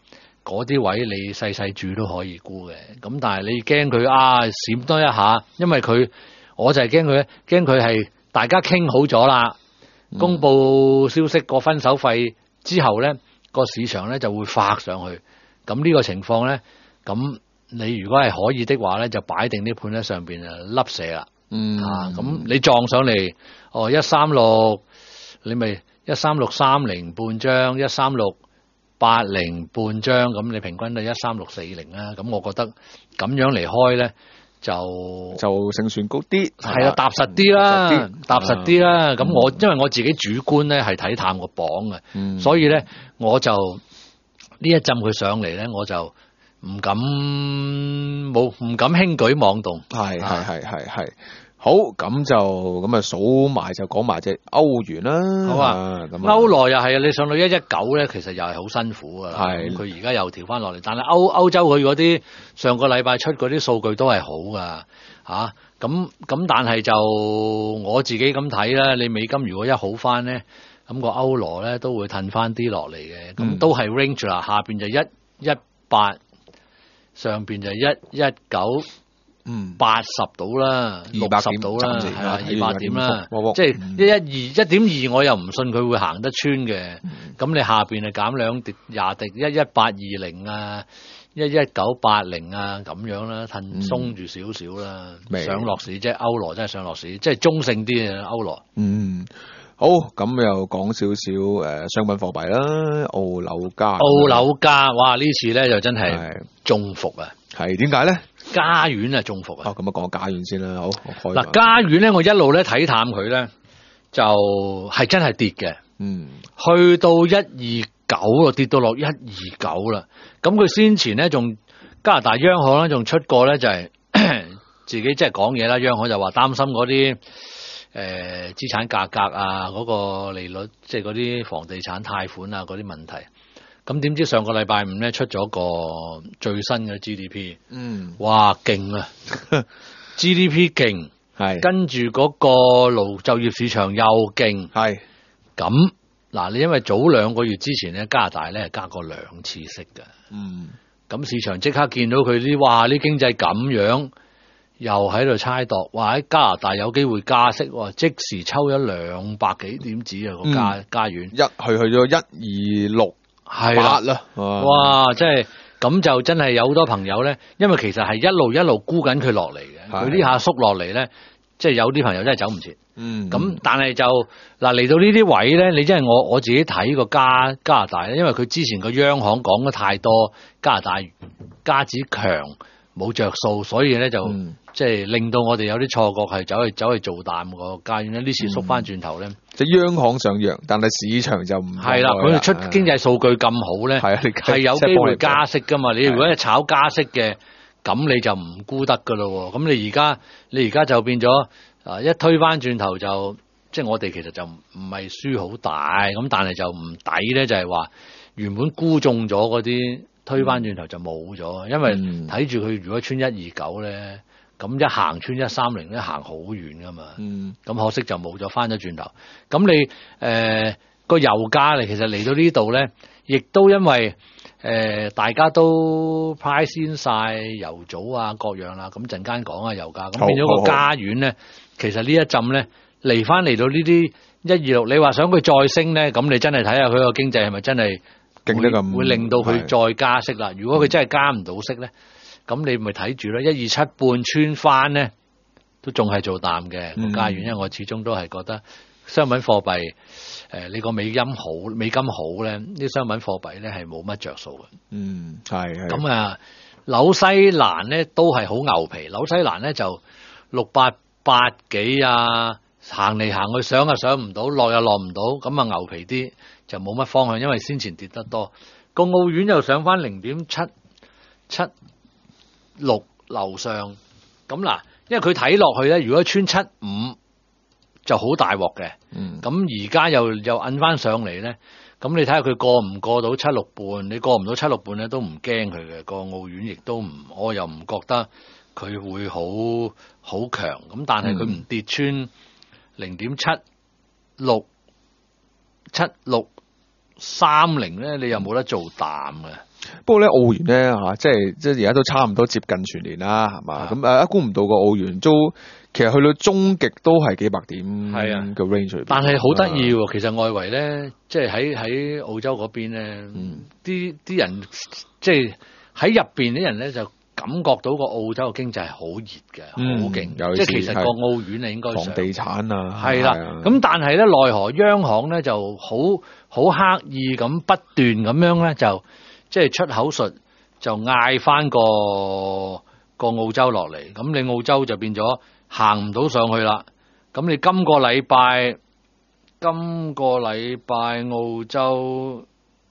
嗰啲位你細細注都可以沽嘅。咁但係你驚佢啊閃多一下，因為佢我就係驚佢，驚佢係大家傾好咗啦，公佈消息個分手費之後咧，個市場咧就會發上去。咁呢個情況咧，咁你如果係可以的話咧，就擺定啲盤喺上邊啊，笠射啦。嗯啊，咁你撞上嚟，哦一三六，你咪一三六三零半張，一三六八零半張，咁你平均都一三六四零啦。咁我覺得咁樣嚟開咧，就就勝算高啲， 係啊，踏實啲啦，踏實啲啦。咁我因為我自己主觀咧係睇淡個榜嘅，嗯、所以咧我就呢一陣佢上嚟咧，我就唔敢冇唔敢輕舉妄動。 係係係係係。好，咁就咁啊數埋就講埋隻歐元啦。 好啊，咁歐羅又係啊，你上到一一九咧，其實又係好辛苦噶。係，佢而家又調翻落嚟，但係歐歐洲佢嗰啲上個禮拜出嗰啲數據都係好噶吓。咁咁但係就我自己咁睇啦，你美金如果一好翻咧，咁個歐羅咧都會褪翻啲落嚟嘅。咁、嗯、都係 range 啦，下邊就一一八，上邊就一一九。嗯，八十到啦，六十到啦，係啦，二百點啦，即係一一二一點二，我又唔信佢會行得穿嘅。咁、嗯、你下邊係減兩滴廿滴，一一八二零啊，一一九八零啊，咁樣啦，褪鬆住少少啦，嗯、上落市即係歐羅真係上落市，即係中性啲嘅歐羅。 嗯，好，咁又講少少誒商品貨幣啦，澳紐加。 澳紐加，哇！呢次咧就真係中伏啊！ 係點解咧？ 加元啊，中伏啊！ 哦，咁啊，講加元先啦，好。 嗱，加元咧，我一路咧睇淡佢咧，就係真係跌嘅。嗯，去到一二九咯，跌到落一二九啦。咁佢先前咧，仲加拿大央行咧，仲出過咧，就係自己即係講嘢啦。央行就話擔心嗰啲誒資產價格啊，嗰個利率，即係嗰啲房地產貸款啊，嗰啲問題。咁點知上個禮拜五咧出咗個最新嘅 G D P， 嗯，哇勁啊！G D P 勁，係跟住嗰個勞就業市場又勁，係咁嗱。你因為早兩個月之前咧，加拿大咧加過兩次息嘅，嗯，咁市場即刻見到佢啲哇啲經濟咁樣，又喺度猜度，哇喺加拿大有機會加息，即時抽咗兩百幾點子啊個加加元， 一去去咗一二六。係啦， 哇！即係咁就真係有好多朋友咧，因為其實係一路一路沽緊佢落嚟嘅，佢呢下縮落嚟咧，即係有啲朋友真係走唔切。嗯，咁但係就嗱嚟到呢啲位咧，你真係我我自己睇個加加拿大咧，因為佢之前個央行講得太多加拿大加指強冇着數，所以咧就。嗯即係令到我哋有啲錯覺係走去走去做淡個加元咧，呢次縮翻轉頭咧， 即係央行上揚，但係市場就唔係啦。佢哋出經濟數據咁好咧，係有機會加息噶嘛。你如果係炒加息嘅，咁你就唔沽得噶咯。咁你而家你而家就變咗啊！一推翻轉頭就即係我哋其實就唔係輸好大，咁但係就唔抵咧，就係話原本沽中咗嗰啲推翻轉頭就冇咗，因為睇住佢如果穿一二九咧。咁一行穿一三零咧，行好遠噶嘛。嗯。咁可惜就冇咗，翻咗轉頭。咁你誒個、呃、油價嚟，其實嚟到呢度咧，亦都因為誒、呃、大家都 price in 晒油組啊各樣啦。咁陣間講啊油價，咁變咗個加元咧，其實呢一陣咧嚟翻嚟到呢啲一二六，你話想佢再升咧，咁你真係睇下佢個經濟係咪真係勁得咁，會令到佢再加息啦。如果佢真係加唔到息咧？咁你咪睇住咯，一二七半穿翻咧，都仲係做淡嘅個加元，因為我始終都係覺得商品貨幣誒、呃，你個美金好，美金好咧，啲商品貨幣咧係冇乜着數嘅。嗯，係係。咁啊，紐西蘭咧都係好牛皮，紐西蘭咧就六八八幾啊，行嚟行去上又上唔到，落又落唔到，咁啊牛皮啲就冇乜方向，因為先前跌得多。個澳元又上翻零點七七。六樓上咁嗱，因為佢睇落去咧，如果穿七五就好大鑊嘅。嗯，咁而家又又摁翻上嚟咧，咁你睇下佢過唔過到七六半？你過唔到七六半咧，都唔驚佢嘅個澳元，亦都唔，我又唔覺得佢會好好強。咁但係佢唔跌穿零點七六七六三零咧，你又冇得做淡嘅。 不過咧澳元咧嚇，即係即係而家都差唔多接近全年啦，係嘛？咁誒一估唔到個澳元都其實去到終極都係幾百點嘅 range。但係好得意喎，其實外圍咧，即係喺喺澳洲嗰邊咧，啲啲、嗯、人即係喺入邊啲人咧就感覺到個澳洲嘅經濟係好熱嘅，好勁、嗯。即係其實個澳元係應該上房地產啊， 係啦。咁但係咧，奈何央行咧就好好刻意咁不斷咁樣咧就。即係出口術就嗌翻個個澳洲落嚟，咁你澳洲就變咗行唔到上去啦。咁你今個禮拜，今個禮拜澳洲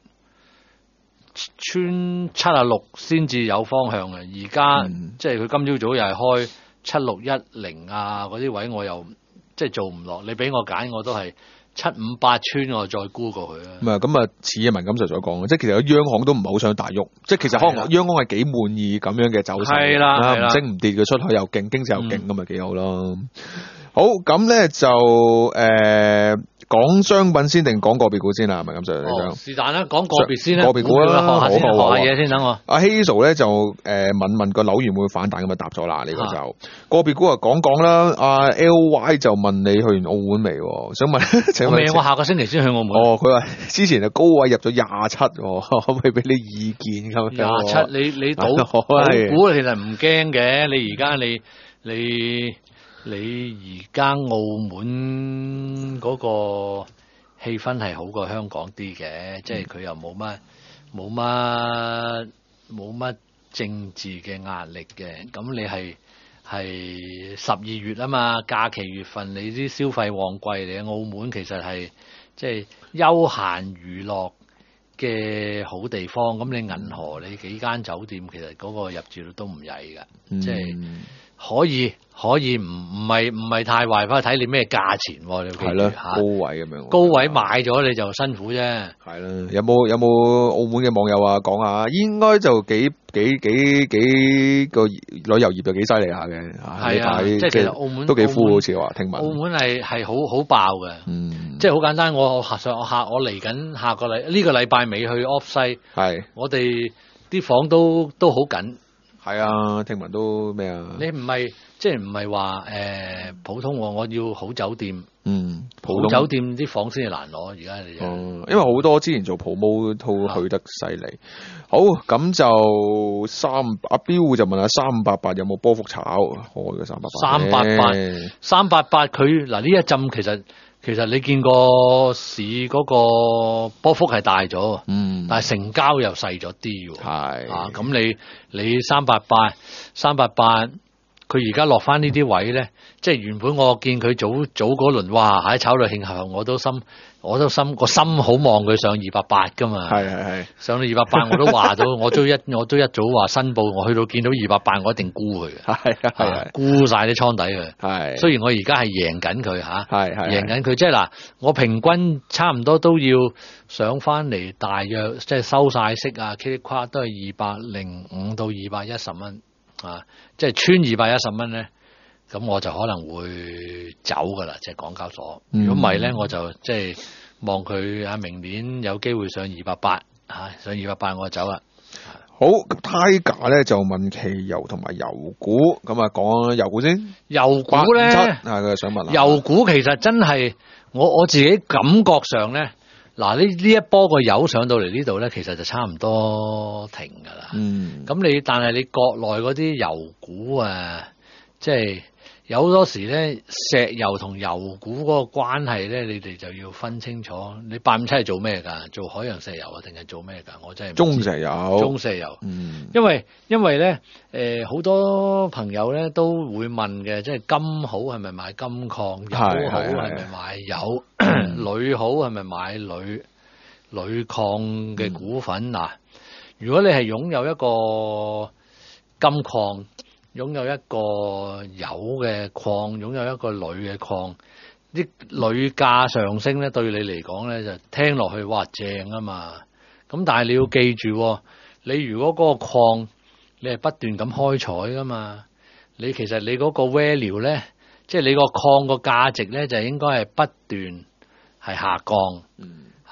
穿七啊六先至有方向嘅，而家、嗯、即係佢今朝早又係開七六一零啊嗰啲位，我又即係做唔落。你俾我揀，我都係。七五八村我再沽過去啦。 唔係咁啊，似阿文錦 Sir所講嘅，即係其實個央行都唔係好想大喐，即係其實可能央行係幾滿意咁樣嘅走勢，係啦，唔升唔跌嘅出口又勁，經濟又勁咁咪幾好咯。好，咁咧就誒。呃講商品先定講個別股先啊？係咪咁上？你想是但啦，講個別先啦。 個別股啦， 學下先，學下嘢先等我。 阿 Hazel 咧就誒問問個紐元會反彈咁啊，答咗啦。呢個就個別股啊講講啦。阿 L Y 就問你去完澳門未？想問請問。 未，我下個星期先去澳門。 哦，佢話之前就高位入咗廿七，可唔可以俾你意見咁？ 廿七，你你賭賭股其實唔驚嘅。你而家你你。你而家澳門嗰個氣氛係好過香港啲嘅，嗯、即係佢又冇乜冇乜冇乜政治嘅壓力嘅。咁你係係十二月啊嘛，假期月份你啲消費旺季嚟，澳門其實係即係休閒娛樂嘅好地方。咁你銀河你幾間酒店其實嗰個入住率都唔曳㗎，嗯、即係。可以可以唔唔係唔係太壞，翻去睇你咩價錢喎？你係咯，高位咁樣。 高位買咗你就辛苦啫。 係啦，有冇有冇澳門嘅網友啊講下？應該就幾幾幾幾個旅遊業就幾犀利下嘅。 係啊，即係其實澳門都幾富，好似話聽聞。 澳門係係好好爆嘅。嗯，即係好簡單。我下上我下我嚟緊下個禮呢個禮拜尾去 off 西。係。我哋啲房都都好緊。 係啊，聽聞都咩啊？ 你唔係即係唔係話誒普通喎？我要好酒店，嗯，好酒店啲房先係難攞。而家你哦，因為好多之前做 promo 都去得犀利。啊、好，咁就三阿標就問下三八八有冇波幅炒？開嘅三八八， 三八八，三八八佢嗱呢一陣其實。其實你見個市嗰個波幅係大咗，嗯，但係成交又細咗啲，係是啊，咁你你三八八三八八，佢而家落翻呢啲位咧，即係原本我見佢早早嗰輪，哇，喺炒到興行，我都心我都心個心好望佢上二百八噶嘛，係係係，上到二百八我都話咗，我都一我都一早話申報，我去到見到二百八我一定沽佢嘅，係啊係啊，沽晒啲倉底嘅，係，雖然我而家係贏緊佢吓，係係贏緊佢，即係嗱，我平均差唔多都要上翻嚟，大約即係收晒息啊 ，K 跨都係二百零五到二百一十蚊啊，即係穿二百一十蚊咧。咁我就可能會走噶啦，即係港交所。如果唔係咧，我就即係望佢啊，明年有機會上二百八嚇，上二百八我就走啦。 好 Tiger 咧就問期油同埋油股，咁啊講油股先。 油股咧， 係佢想問。 油股其實真係我我自己感覺上咧，嗱呢呢一波個油上到嚟呢度咧，其實就差唔多停噶啦。嗯。咁你但係你國內嗰啲油股啊，即係。有好多時咧，石油同油股嗰個關係咧，你哋就要分清楚。你八五七係做咩㗎？做海洋石油啊，定係做咩㗎？我真係中石油。 中石油。嗯。因為因為咧，誒、呃、好多朋友咧都會問嘅，即係金好係咪買金礦？油好係咪買油？鋁好係咪買鋁？鋁礦嘅股份嗱、嗯，如果你係擁有一個金礦。擁有一個油嘅礦，擁有一個鋁嘅礦，啲鋁價上升咧，對你嚟講咧就聽落去哇正啊嘛！咁但係你要記住，你如果嗰個礦你係不斷咁開採噶嘛，你其實你嗰個 value 咧，即係你個礦個價值咧就應該係不斷係下降，嗯嚇。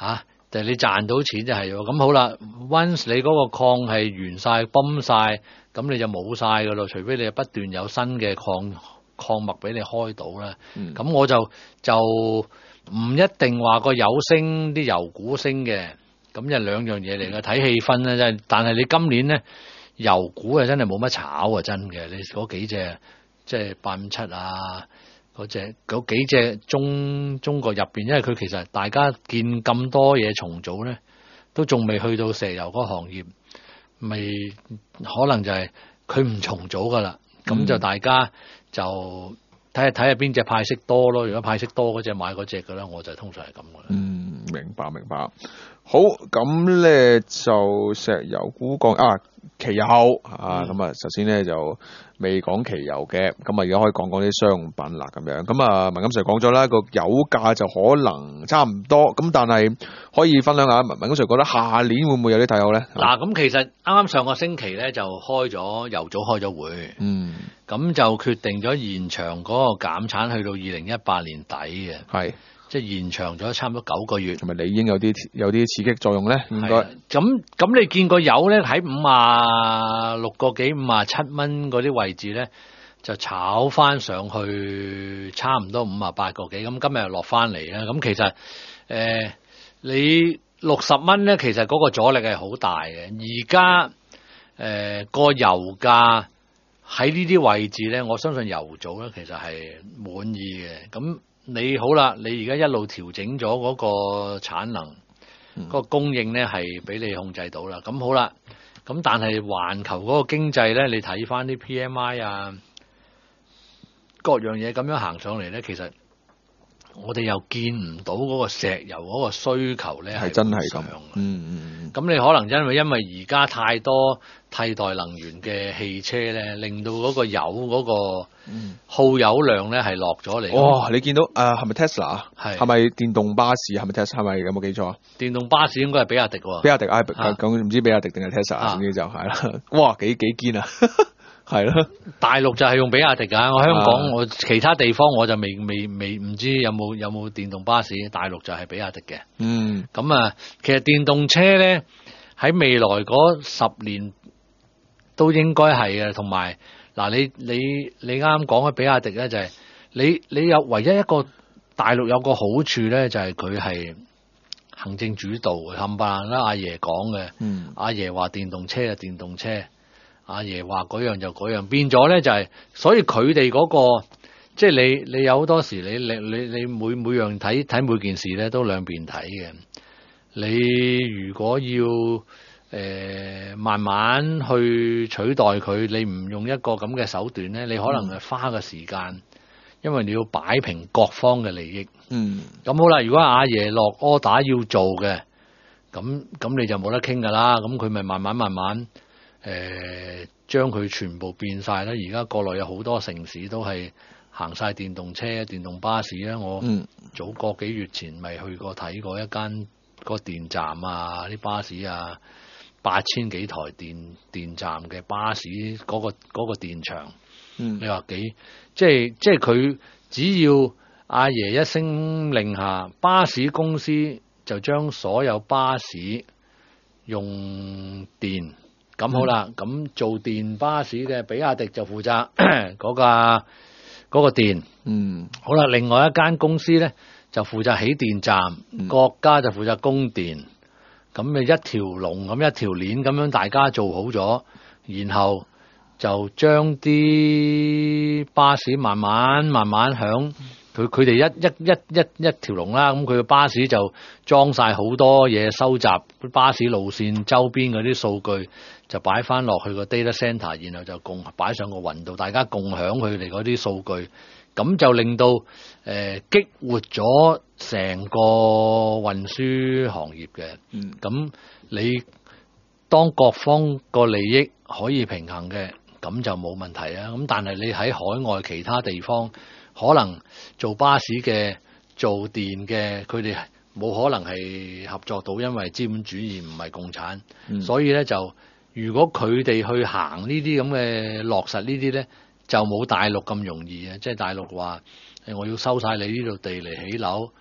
但係你賺到錢就係喎。咁好啦 ，once 你嗰個礦係完晒泵晒，咁你就冇晒噶咯。除非你不斷有新嘅礦礦脈俾你開到啦。咁、嗯、我就就唔一定話個油升啲油股升嘅，咁就兩樣嘢嚟嘅，睇氣氛啦真係。但係你今年咧油股啊真係冇乜炒啊，真嘅。你嗰幾隻即係八五七啊。嗰隻嗰幾隻中中國入邊，因為佢其實大家見咁多嘢重組咧，都仲未去到石油嗰個行業，未可能就係佢唔重組噶啦。咁、嗯、就大家就睇下睇下邊隻派息多咯。如果派息多嗰隻買嗰隻噶啦，我就通常係咁噶啦。嗯， 明白明白。好，咁咧就石油股講啊，期油啊，咁啊，首先咧就未講期油嘅，咁啊而家可以講講啲商品啦，咁樣，咁啊文錦 Sir 講咗啦，個油價就可能差唔多，咁但係可以分享下文文錦 Sir 覺得下年會唔會有啲睇好咧？ 嗱，咁其實啱啱上個星期咧就開咗油組開咗會，嗯，咁就決定咗延長嗰個減產去到二零一八年底嘅，係。即係延長咗差唔多九個月， 同埋理應有啲有啲刺激作用咧，應該。 咁咁你見個油咧喺五啊六個幾、五啊七蚊嗰啲位置咧，就炒翻上去差唔多五啊八個幾，咁今日又落翻嚟啦。咁其實誒、呃、你六十蚊咧，其實嗰個阻力係好大嘅。而家誒個油價喺呢啲位置咧，我相信油組咧其實係滿意嘅。咁你好啦，你而家一路調整咗嗰個產能，嗰、嗯、個供應咧係俾你控制到啦。咁好啦，咁但係環球嗰個經濟咧，你睇翻啲 P M I 啊，各樣嘢咁樣行上嚟咧，其實我哋又見唔到嗰個石油嗰個需求咧係真係咁。嗯嗯，咁你可能因為因為而家太多替代能源嘅汽車咧，令到嗰個油嗰個耗油量咧係落咗嚟。 哇！你見到誒係咪 Tesla？係係咪電動巴士？係咪 Tesla？係咪有冇記錯啊？ 電動巴士應該係比亞迪喎。 比亞迪啊，咁唔知比亞迪定係 Tesla？總之就係啦。哇！幾幾堅啊！係咯， 大陸就係用比亞迪㗎。我香港我其他地方我就未未未唔知有冇有冇電動巴士。大陸就係比亞迪嘅。嗯，咁啊，其實電動車咧喺未來嗰十年都應該係嘅。同埋嗱，你你你啱啱講嘅比亞迪咧，就係你你有唯一一個大陸有個好處咧，就係佢係行政主導嘅，冚唪唥啦。阿爺講嘅，嗯，阿爺話電動車就電動車。阿爺話嗰樣就嗰樣，變咗咧就係、是，所以佢哋嗰個即係你你有好多時你你你你每每樣睇睇每件事咧都兩邊睇嘅。你如果要誒、呃、慢慢去取代佢，你唔用一個咁嘅手段咧，你可能係花個時間，嗯、因為你要擺平各方嘅利益。嗯，咁好啦，如果阿爺落 order 要做嘅，咁咁你就冇得傾噶啦。咁佢咪慢慢慢慢。誒、呃，將佢全部變晒啦！而家國內有好多城市都係行晒電動車、電動巴士啦。我早個幾月前咪去過睇過一間個電站啊，啲巴士啊，八千幾台電電站嘅巴士嗰、嗰個嗰、嗰個電場。嗯，你話幾？即係即係佢只要阿爺一聲令下，巴士公司就將所有巴士用電。咁好啦，咁、嗯、做電巴士嘅比亞迪就負責嗰架嗰個電。嗯，好啦，另外一間公司咧就負責起電站，嗯、國家就負責供電。咁咪一條龍咁一條鏈咁樣，大家做好咗，然後就將啲巴士慢慢慢慢響佢佢哋一一一一一條龍啦。咁佢嘅巴士就裝晒好多嘢，收集巴士路線周邊嗰啲數據。就擺翻落去個 data center，然後就共擺上個雲度，大家共享佢哋嗰啲數據，咁就令到誒、呃、激活咗成個運輸行業嘅。嗯，咁你當各方個利益可以平衡嘅，咁就冇問題啊。咁但係你喺海外其他地方，可能做巴士嘅、做電嘅，佢哋冇可能係合作到，因為資本主義唔係共產，嗯、所以咧就。如果佢哋去行呢啲咁嘅落實呢啲咧，就冇大陸咁容易啊！即係大陸話，誒我要收晒你呢度地嚟起樓，可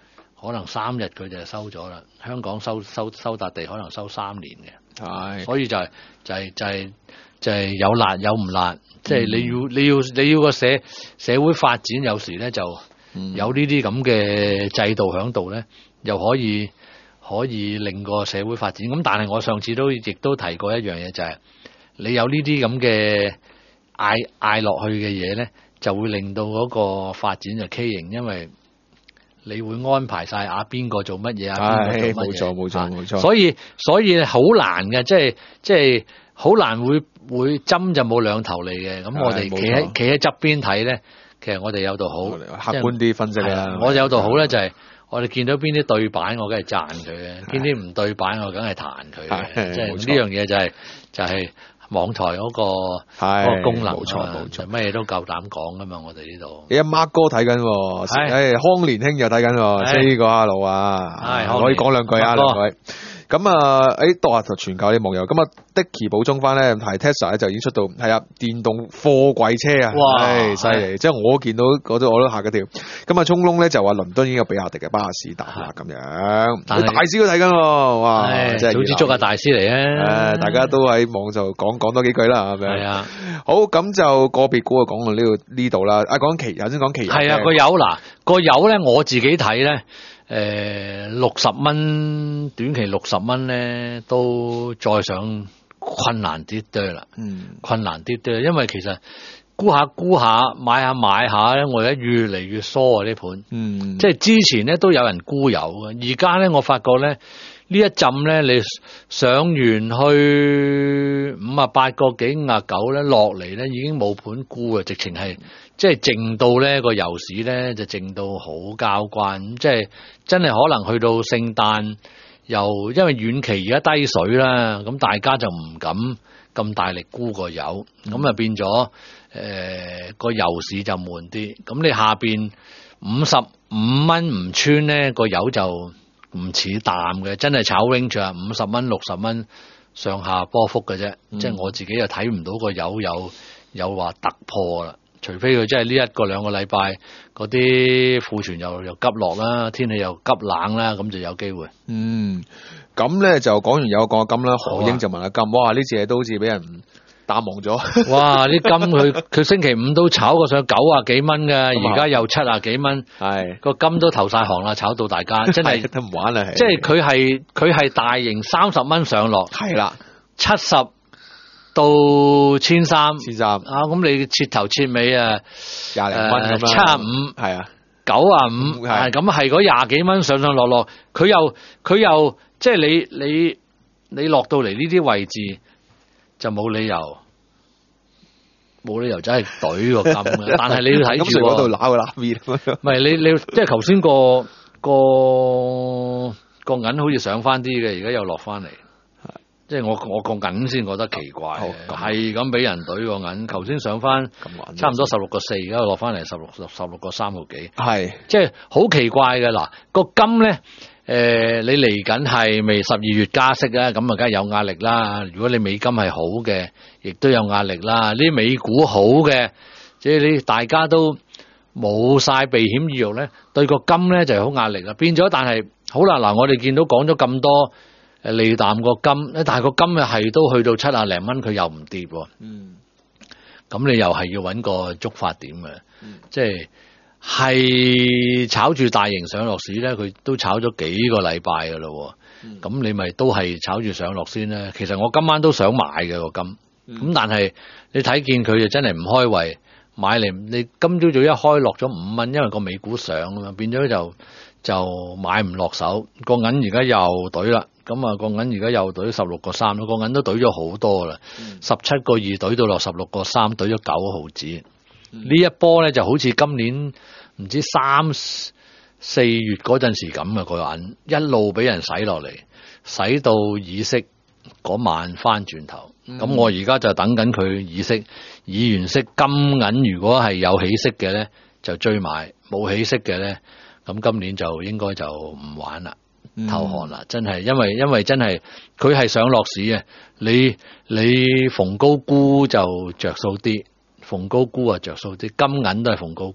可能三日佢就收咗啦。香港收收收笪地可能收三年嘅， 係，所以就係、係、就係、係、就係、係、就係、係、有辣有唔辣，即、嗯、係、就係、你要你要你要個社社會發展，有時咧就有呢啲咁嘅制度喺度咧，又可以可以令個社會發展。咁但係我上次都亦都提過一樣嘢，就係、係、你有呢啲咁嘅嗌嗌落去嘅嘢咧，就會令到嗰個發展就畸形，因為你會安排晒啊邊個做乜嘢啊，邊個做乜嘢，冇錯冇錯冇錯。所以所以好難嘅，即係即係好難會會針就冇兩頭嚟嘅。咁我哋企喺企喺側邊睇咧，其實我哋有度好， 客觀啲分析啦。 我有度好咧，就係我哋見到邊啲對版，我梗係讚佢嘅；邊啲唔對版，我梗係彈佢嘅。即係呢樣嘢就係就係。網台嗰、那個嗰、那個功能，冇錯冇錯，乜嘢都夠膽講噶嘛！我哋呢度， 你阿 Mark 哥睇緊，誒、哎、康年興又睇緊，呢個哈路啊，可以講兩句啊，兩位。咁啊，誒，多下就全球啲網友。咁啊，Dicky 補充翻咧，係 Tesla 咧就已經出到，係啊，電動貨櫃車啊，哇，犀利！即係我見到嗰啲我都嚇一跳。咁啊，衝窿咧就話倫敦已經有比亞迪嘅巴士達啦，咁樣。但係大師都睇緊喎，哇！ 真係早知捉下大師嚟啊！ 誒，大家都喺網上講講多幾句啦，係咪？ 係啊。 好，咁就個別股啊，講到呢度呢度啦。啊，講期，頭先講期油。 係啊，個油嗱，個油咧，我自己睇咧。誒，六十蚊短期六十蚊咧，都再上困難啲多啦。嗯，困難啲多，因為其實估下估下，買下買下咧，我而家越嚟越疏啊呢盤。嗯，即係之前咧都有人估有嘅，而家咧我發覺咧呢一陣咧，你上完去五啊八個幾五啊九咧，落嚟咧已經冇盤估啊，直情係。即係靜到咧個油市咧就靜到好交關，即係真係可能去到聖誕又因為遠期而家低水啦，咁大家就唔敢咁大力沽個油，咁啊變咗誒個油市就悶啲。咁你下邊五十五蚊唔穿咧個油就唔似淡嘅，真係炒 range 啊，五十蚊六十蚊上下波幅嘅啫。嗯、即係我自己又睇唔到個油有有話突破啦。除非佢真係呢一個兩個禮拜嗰啲庫存又又急落啦，天氣又急冷啦，咁就有機會。 嗯，咁咧就講完有講金啦，何英就問阿金，啊、哇！呢隻嘢都好似俾人淡忘咗。哇！啲金佢佢星期五都炒過上九啊幾蚊㗎，而家又七啊幾蚊。係個金都投晒行啦，炒到大家真係都唔玩啦。 即係佢係佢係大型三十蚊上落， 係啦， 七十。到千三， 千三啊！咁你切頭切尾啊， 廿零蚊咁樣， 七啊五， 係啊， 九啊五，係咁係嗰廿幾蚊上上落落，佢又佢又即係你你你落到嚟呢啲位置就冇理由冇理由真係懟個金嘅，但係你要睇住嗰度揦個揦面， 唔係你你即係頭先個個個銀好似上翻啲嘅，而家又落翻嚟。即係我我個銀先覺得奇怪，係咁俾人懟個銀。頭先上翻差唔多十六個四，而家落翻嚟十六十十六個三毫幾。係即係好奇怪嘅嗱，個金咧誒、呃，你嚟緊係未十二月加息啊？咁啊，梗係有壓力啦。如果你美金係好嘅，亦都有壓力啦。呢啲美股好嘅，即係你大家都冇晒避險意欲咧，對個金咧就係好壓力啦。變咗，但係好啦嗱，我哋見到講咗咁多。誒，利淡個金，但係個金又係都去到七啊零蚊，佢又唔跌喎。嗯，咁你又係要揾個觸發點嘅，嗯、即係係炒住大型上落市咧，佢都炒咗幾個禮拜噶咯。咁、嗯、你咪都係炒住上落先咧。其實我今晚都想買嘅個金，咁、嗯、但係你睇見佢就真係唔開胃，買嚟你今朝早一開落咗五蚊，因為個美股上啊嘛，變咗就就買唔落手。個銀而家又懟啦。咁啊，個銀而家又懟十六個三，個銀都懟咗好多啦，十七個二懟到落十六個三，懟咗九毫子。呢、嗯、一波咧就好似今年唔知三四月嗰陣時咁啊，個銀一路俾人洗落嚟，洗到議息嗰晚翻轉頭。咁、嗯、我而家就等緊佢議息，議完息金銀如果係有起色嘅咧，就追買；冇起色嘅咧，咁今年就應該就唔玩啦。投降啦，真係，因為因為真係佢係上落市嘅，你你逢高沽就着數啲，逢高沽啊着數啲，金銀都係逢高沽。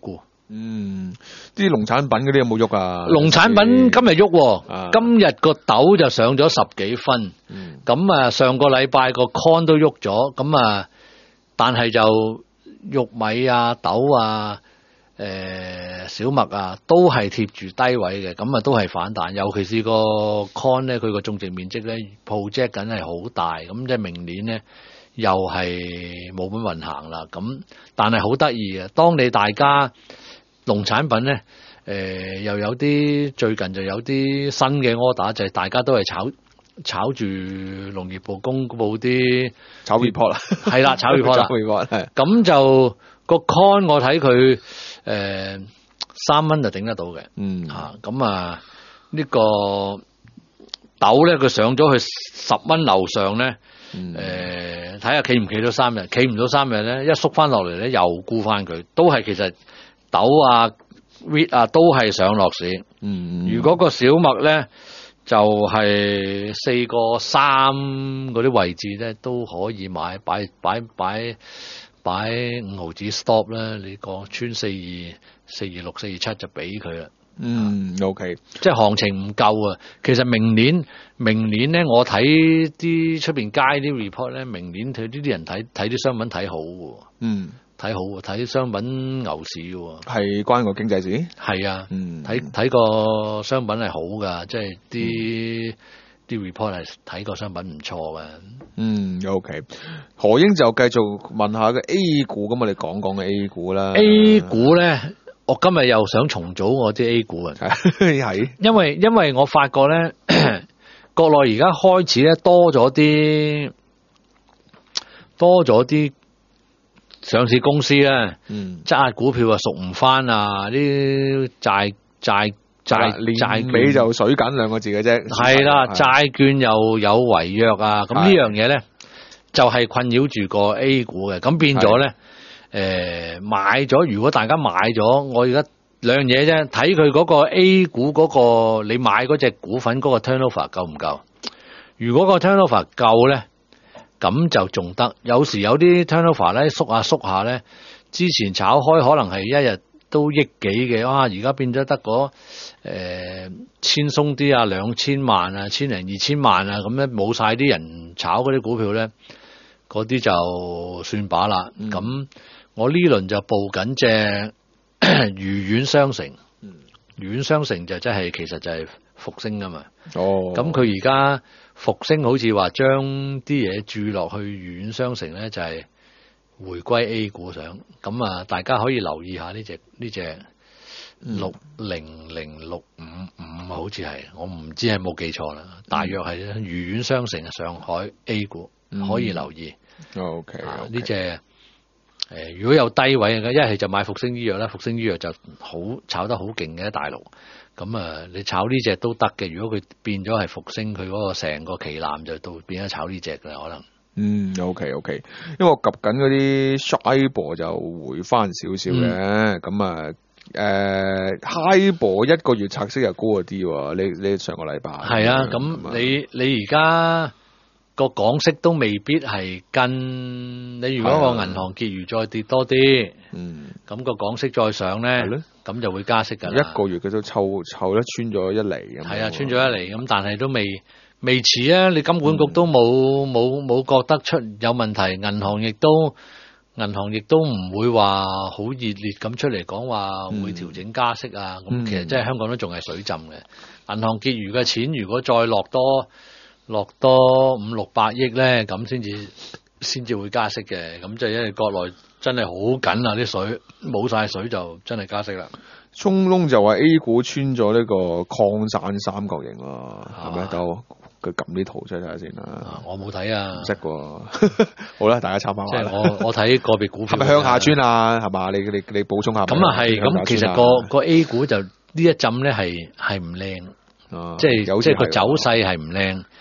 嗯，啲農產品嗰啲有冇喐啊？ 農產品今日喐，啊、今日個豆就上咗十幾分。咁啊、嗯，上個禮拜個 corn 都喐咗，咁啊，但係就玉米啊、豆啊、誒、呃、小麥啊，都係貼住低位嘅，咁啊都係反彈。尤其是個 corn 咧，佢個種植面積咧 project 緊係好大，咁即係明年咧又係冇乜運行啦。咁但係好得意嘅，當你大家農產品咧，誒、呃、又有啲最近就有啲新嘅 order，就係大家都係炒炒住農業部公布啲炒 report 啦， 係啦，炒 report 啦， 炒 report 係。 咁就個 con 我睇佢誒三蚊就頂得到嘅， 嗯嚇咁啊呢個豆咧佢上咗去十蚊樓上咧，誒睇下企唔企到三日，企唔到三日咧，一縮翻落嚟咧又沽翻佢，都係其實。豆啊、wheat 啊都係上落市。嗯，如果個小麥咧就係四個三嗰啲位置咧都可以買，擺擺擺擺五毫子 stop 咧，你個穿四二、四二六、四二七就俾佢啦。 嗯 ，OK， 即係行情唔夠啊。其實明年明年咧，我睇啲出邊街啲 report 咧，明年佢呢啲人睇睇啲商品睇好喎。嗯。睇好睇商品牛市嘅， 係關個經濟事。 係啊，睇睇個商品係好噶，即係啲啲 report 係睇個商品唔錯嘅。 嗯 ，OK。何英就繼續問下個 A 股，咁我哋講講嘅 A 股啦。 A 股咧，我今日又想重組我啲 A 股啊，係，因為因為我發覺咧，國內而家開始咧多咗啲多咗啲。上市公司咧，揸下、嗯、股票啊，贖唔翻啊！啲債債債債尾就水緊兩個字嘅啫。 係啦，債券又有違約啊！咁呢樣嘢咧，就係、是、困擾住個 A 股嘅。咁變咗咧，誒、呃、買咗，如果大家買咗，我而家兩樣嘢啫，睇佢嗰個 A 股嗰、嗰個你買嗰隻股份嗰個 turnover 夠唔夠？如果個 turnover 夠咧。咁就仲得，有時有啲 turnover 咧縮下縮下咧，之前炒開可能係一日都億幾嘅，哇！而家變咗得嗰誒千鬆啲啊，兩千萬啊，千零二千萬啊，咁咧冇晒啲人炒嗰啲股票咧，嗰啲就算把啦。咁、嗯、我呢輪就報緊隻愉園商城，愉園商城就真係其實就係復星㗎嘛。哦，咁佢而家。復星好似話將啲嘢注落去愉園商城咧，就係、是、回歸 A 股上，咁啊大家可以留意下呢隻呢隻六零零六五五，好似係，我唔知係冇記錯啦，大約係愉園商城上海 A 股，可以留意。 O K， 呢隻誒如果有低位嘅，一係就買復星醫藥啦，復星醫藥就好炒得好勁嘅喺大陸。咁啊，你炒呢隻都得嘅。如果佢變咗係復星，佢嗰個成個旗艦就到變咗炒呢隻啦，可能。嗯 ，OK OK，因為我及緊嗰啲 Shibor 就回翻少少嘅，咁啊、嗯，誒 Hibor 一個月拆息又高咗啲喎。你你上個禮拜係啊，咁你你而家個港息都未必係跟你。如果個銀行結餘再跌多啲，嗯，咁個港息再上咧。咁就會加息㗎啦。 一個月佢都湊湊得穿咗一厘咁。 係啊，穿咗一厘咁，但係都未未遲啊！你金管局都冇冇冇覺得出有問題，銀行亦都銀行亦都唔會話好熱烈咁出嚟講話會調整加息啊！咁、嗯、其實即係香港都仲係水浸嘅。銀行結餘嘅錢如果再落多落多五六百億咧，咁先至先至會加息嘅。咁就因為國內。真係好緊啊！啲水冇晒水就真係加息啦。 聰窿就話 A 股穿咗呢個擴散三角形咯，係咪？等我佢撳啲圖出嚟睇下先啦。 我冇睇啊， 唔識喎。好啦，大家參考下。 即係我我睇個別股票。 係咪向下穿啊？係嘛？你你你補充下。 咁啊係，咁其實個個 A 股就呢一陣咧係係唔靚，即係即係個走勢係唔靚。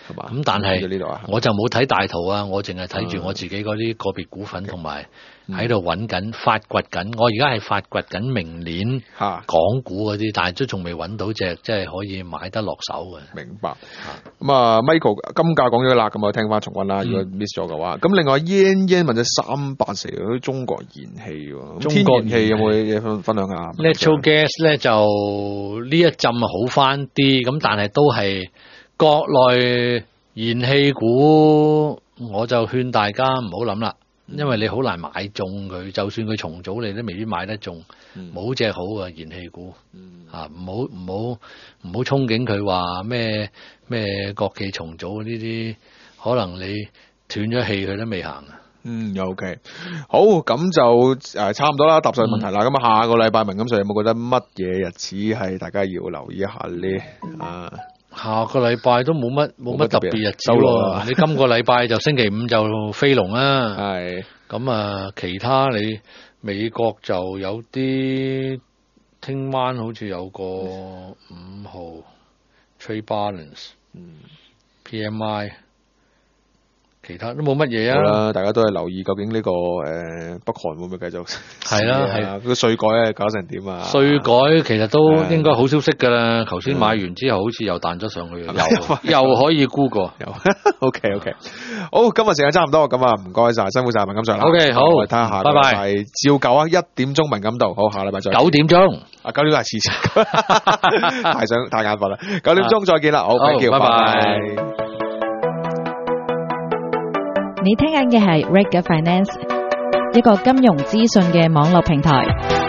係嘛？ 咁但係呢度啊， 我就冇睇大圖啊，我淨係睇住我自己嗰啲個別股份同埋喺度揾緊、發掘緊。我而家係發掘緊明年港股嗰啲，但係都仲未揾到隻即係可以買得落手嘅。 明白。咁啊 ，Michael 金價講咗啦，咁我聽翻重溫啦。如果 miss 咗嘅話，咁、嗯、另外 yen yen 或者三八四嗰啲中國燃氣喎，中國燃氣有冇嘢分分享下 ？Natural gas 咧就呢一陣好翻啲，咁但係都係國內燃氣股，我就勸大家唔好諗啦。因為你好難買中佢，就算佢重組，你都未必買得中。冇、嗯、隻好嘅燃氣股，嚇唔好唔好唔好憧憬佢話咩咩國企重組呢啲，可能你斷咗氣佢都未行啊。 嗯 ，OK， 好，咁就誒差唔多啦，答上問題啦。咁、嗯、啊，下個禮拜文錦上有冇覺得乜嘢日子係大家要留意一下呢？啊？ 下個禮拜都冇乜冇乜特別日子喎，你今個禮拜就星期五就飛龍啦，係咁啊，其他你美國就有啲聽晚好似有個五號 trade balance，嗯 P M I。其他都冇乜嘢啊！ 好啦，大家都係留意究竟呢、這個誒、呃、北韓會唔會繼續係啦係個稅改咧搞成點啊？ 稅改其實都應該好消息㗎啦。頭先買完之後好似又彈咗上去，又又可以沽過。又 OK OK， 好，今日時間差唔多，咁啊唔該晒，辛苦晒文錦上啦。 OK 好， 我哋睇下下個禮拜照舊啊，一點鐘文錦道，好，下禮拜再九點鐘啊，九點係遲遲，太想太眼瞓啦，九點鐘再見啦，好，thank you，拜拜。 你聽緊嘅係 Reg Finance，一個金融資訊嘅網絡平台。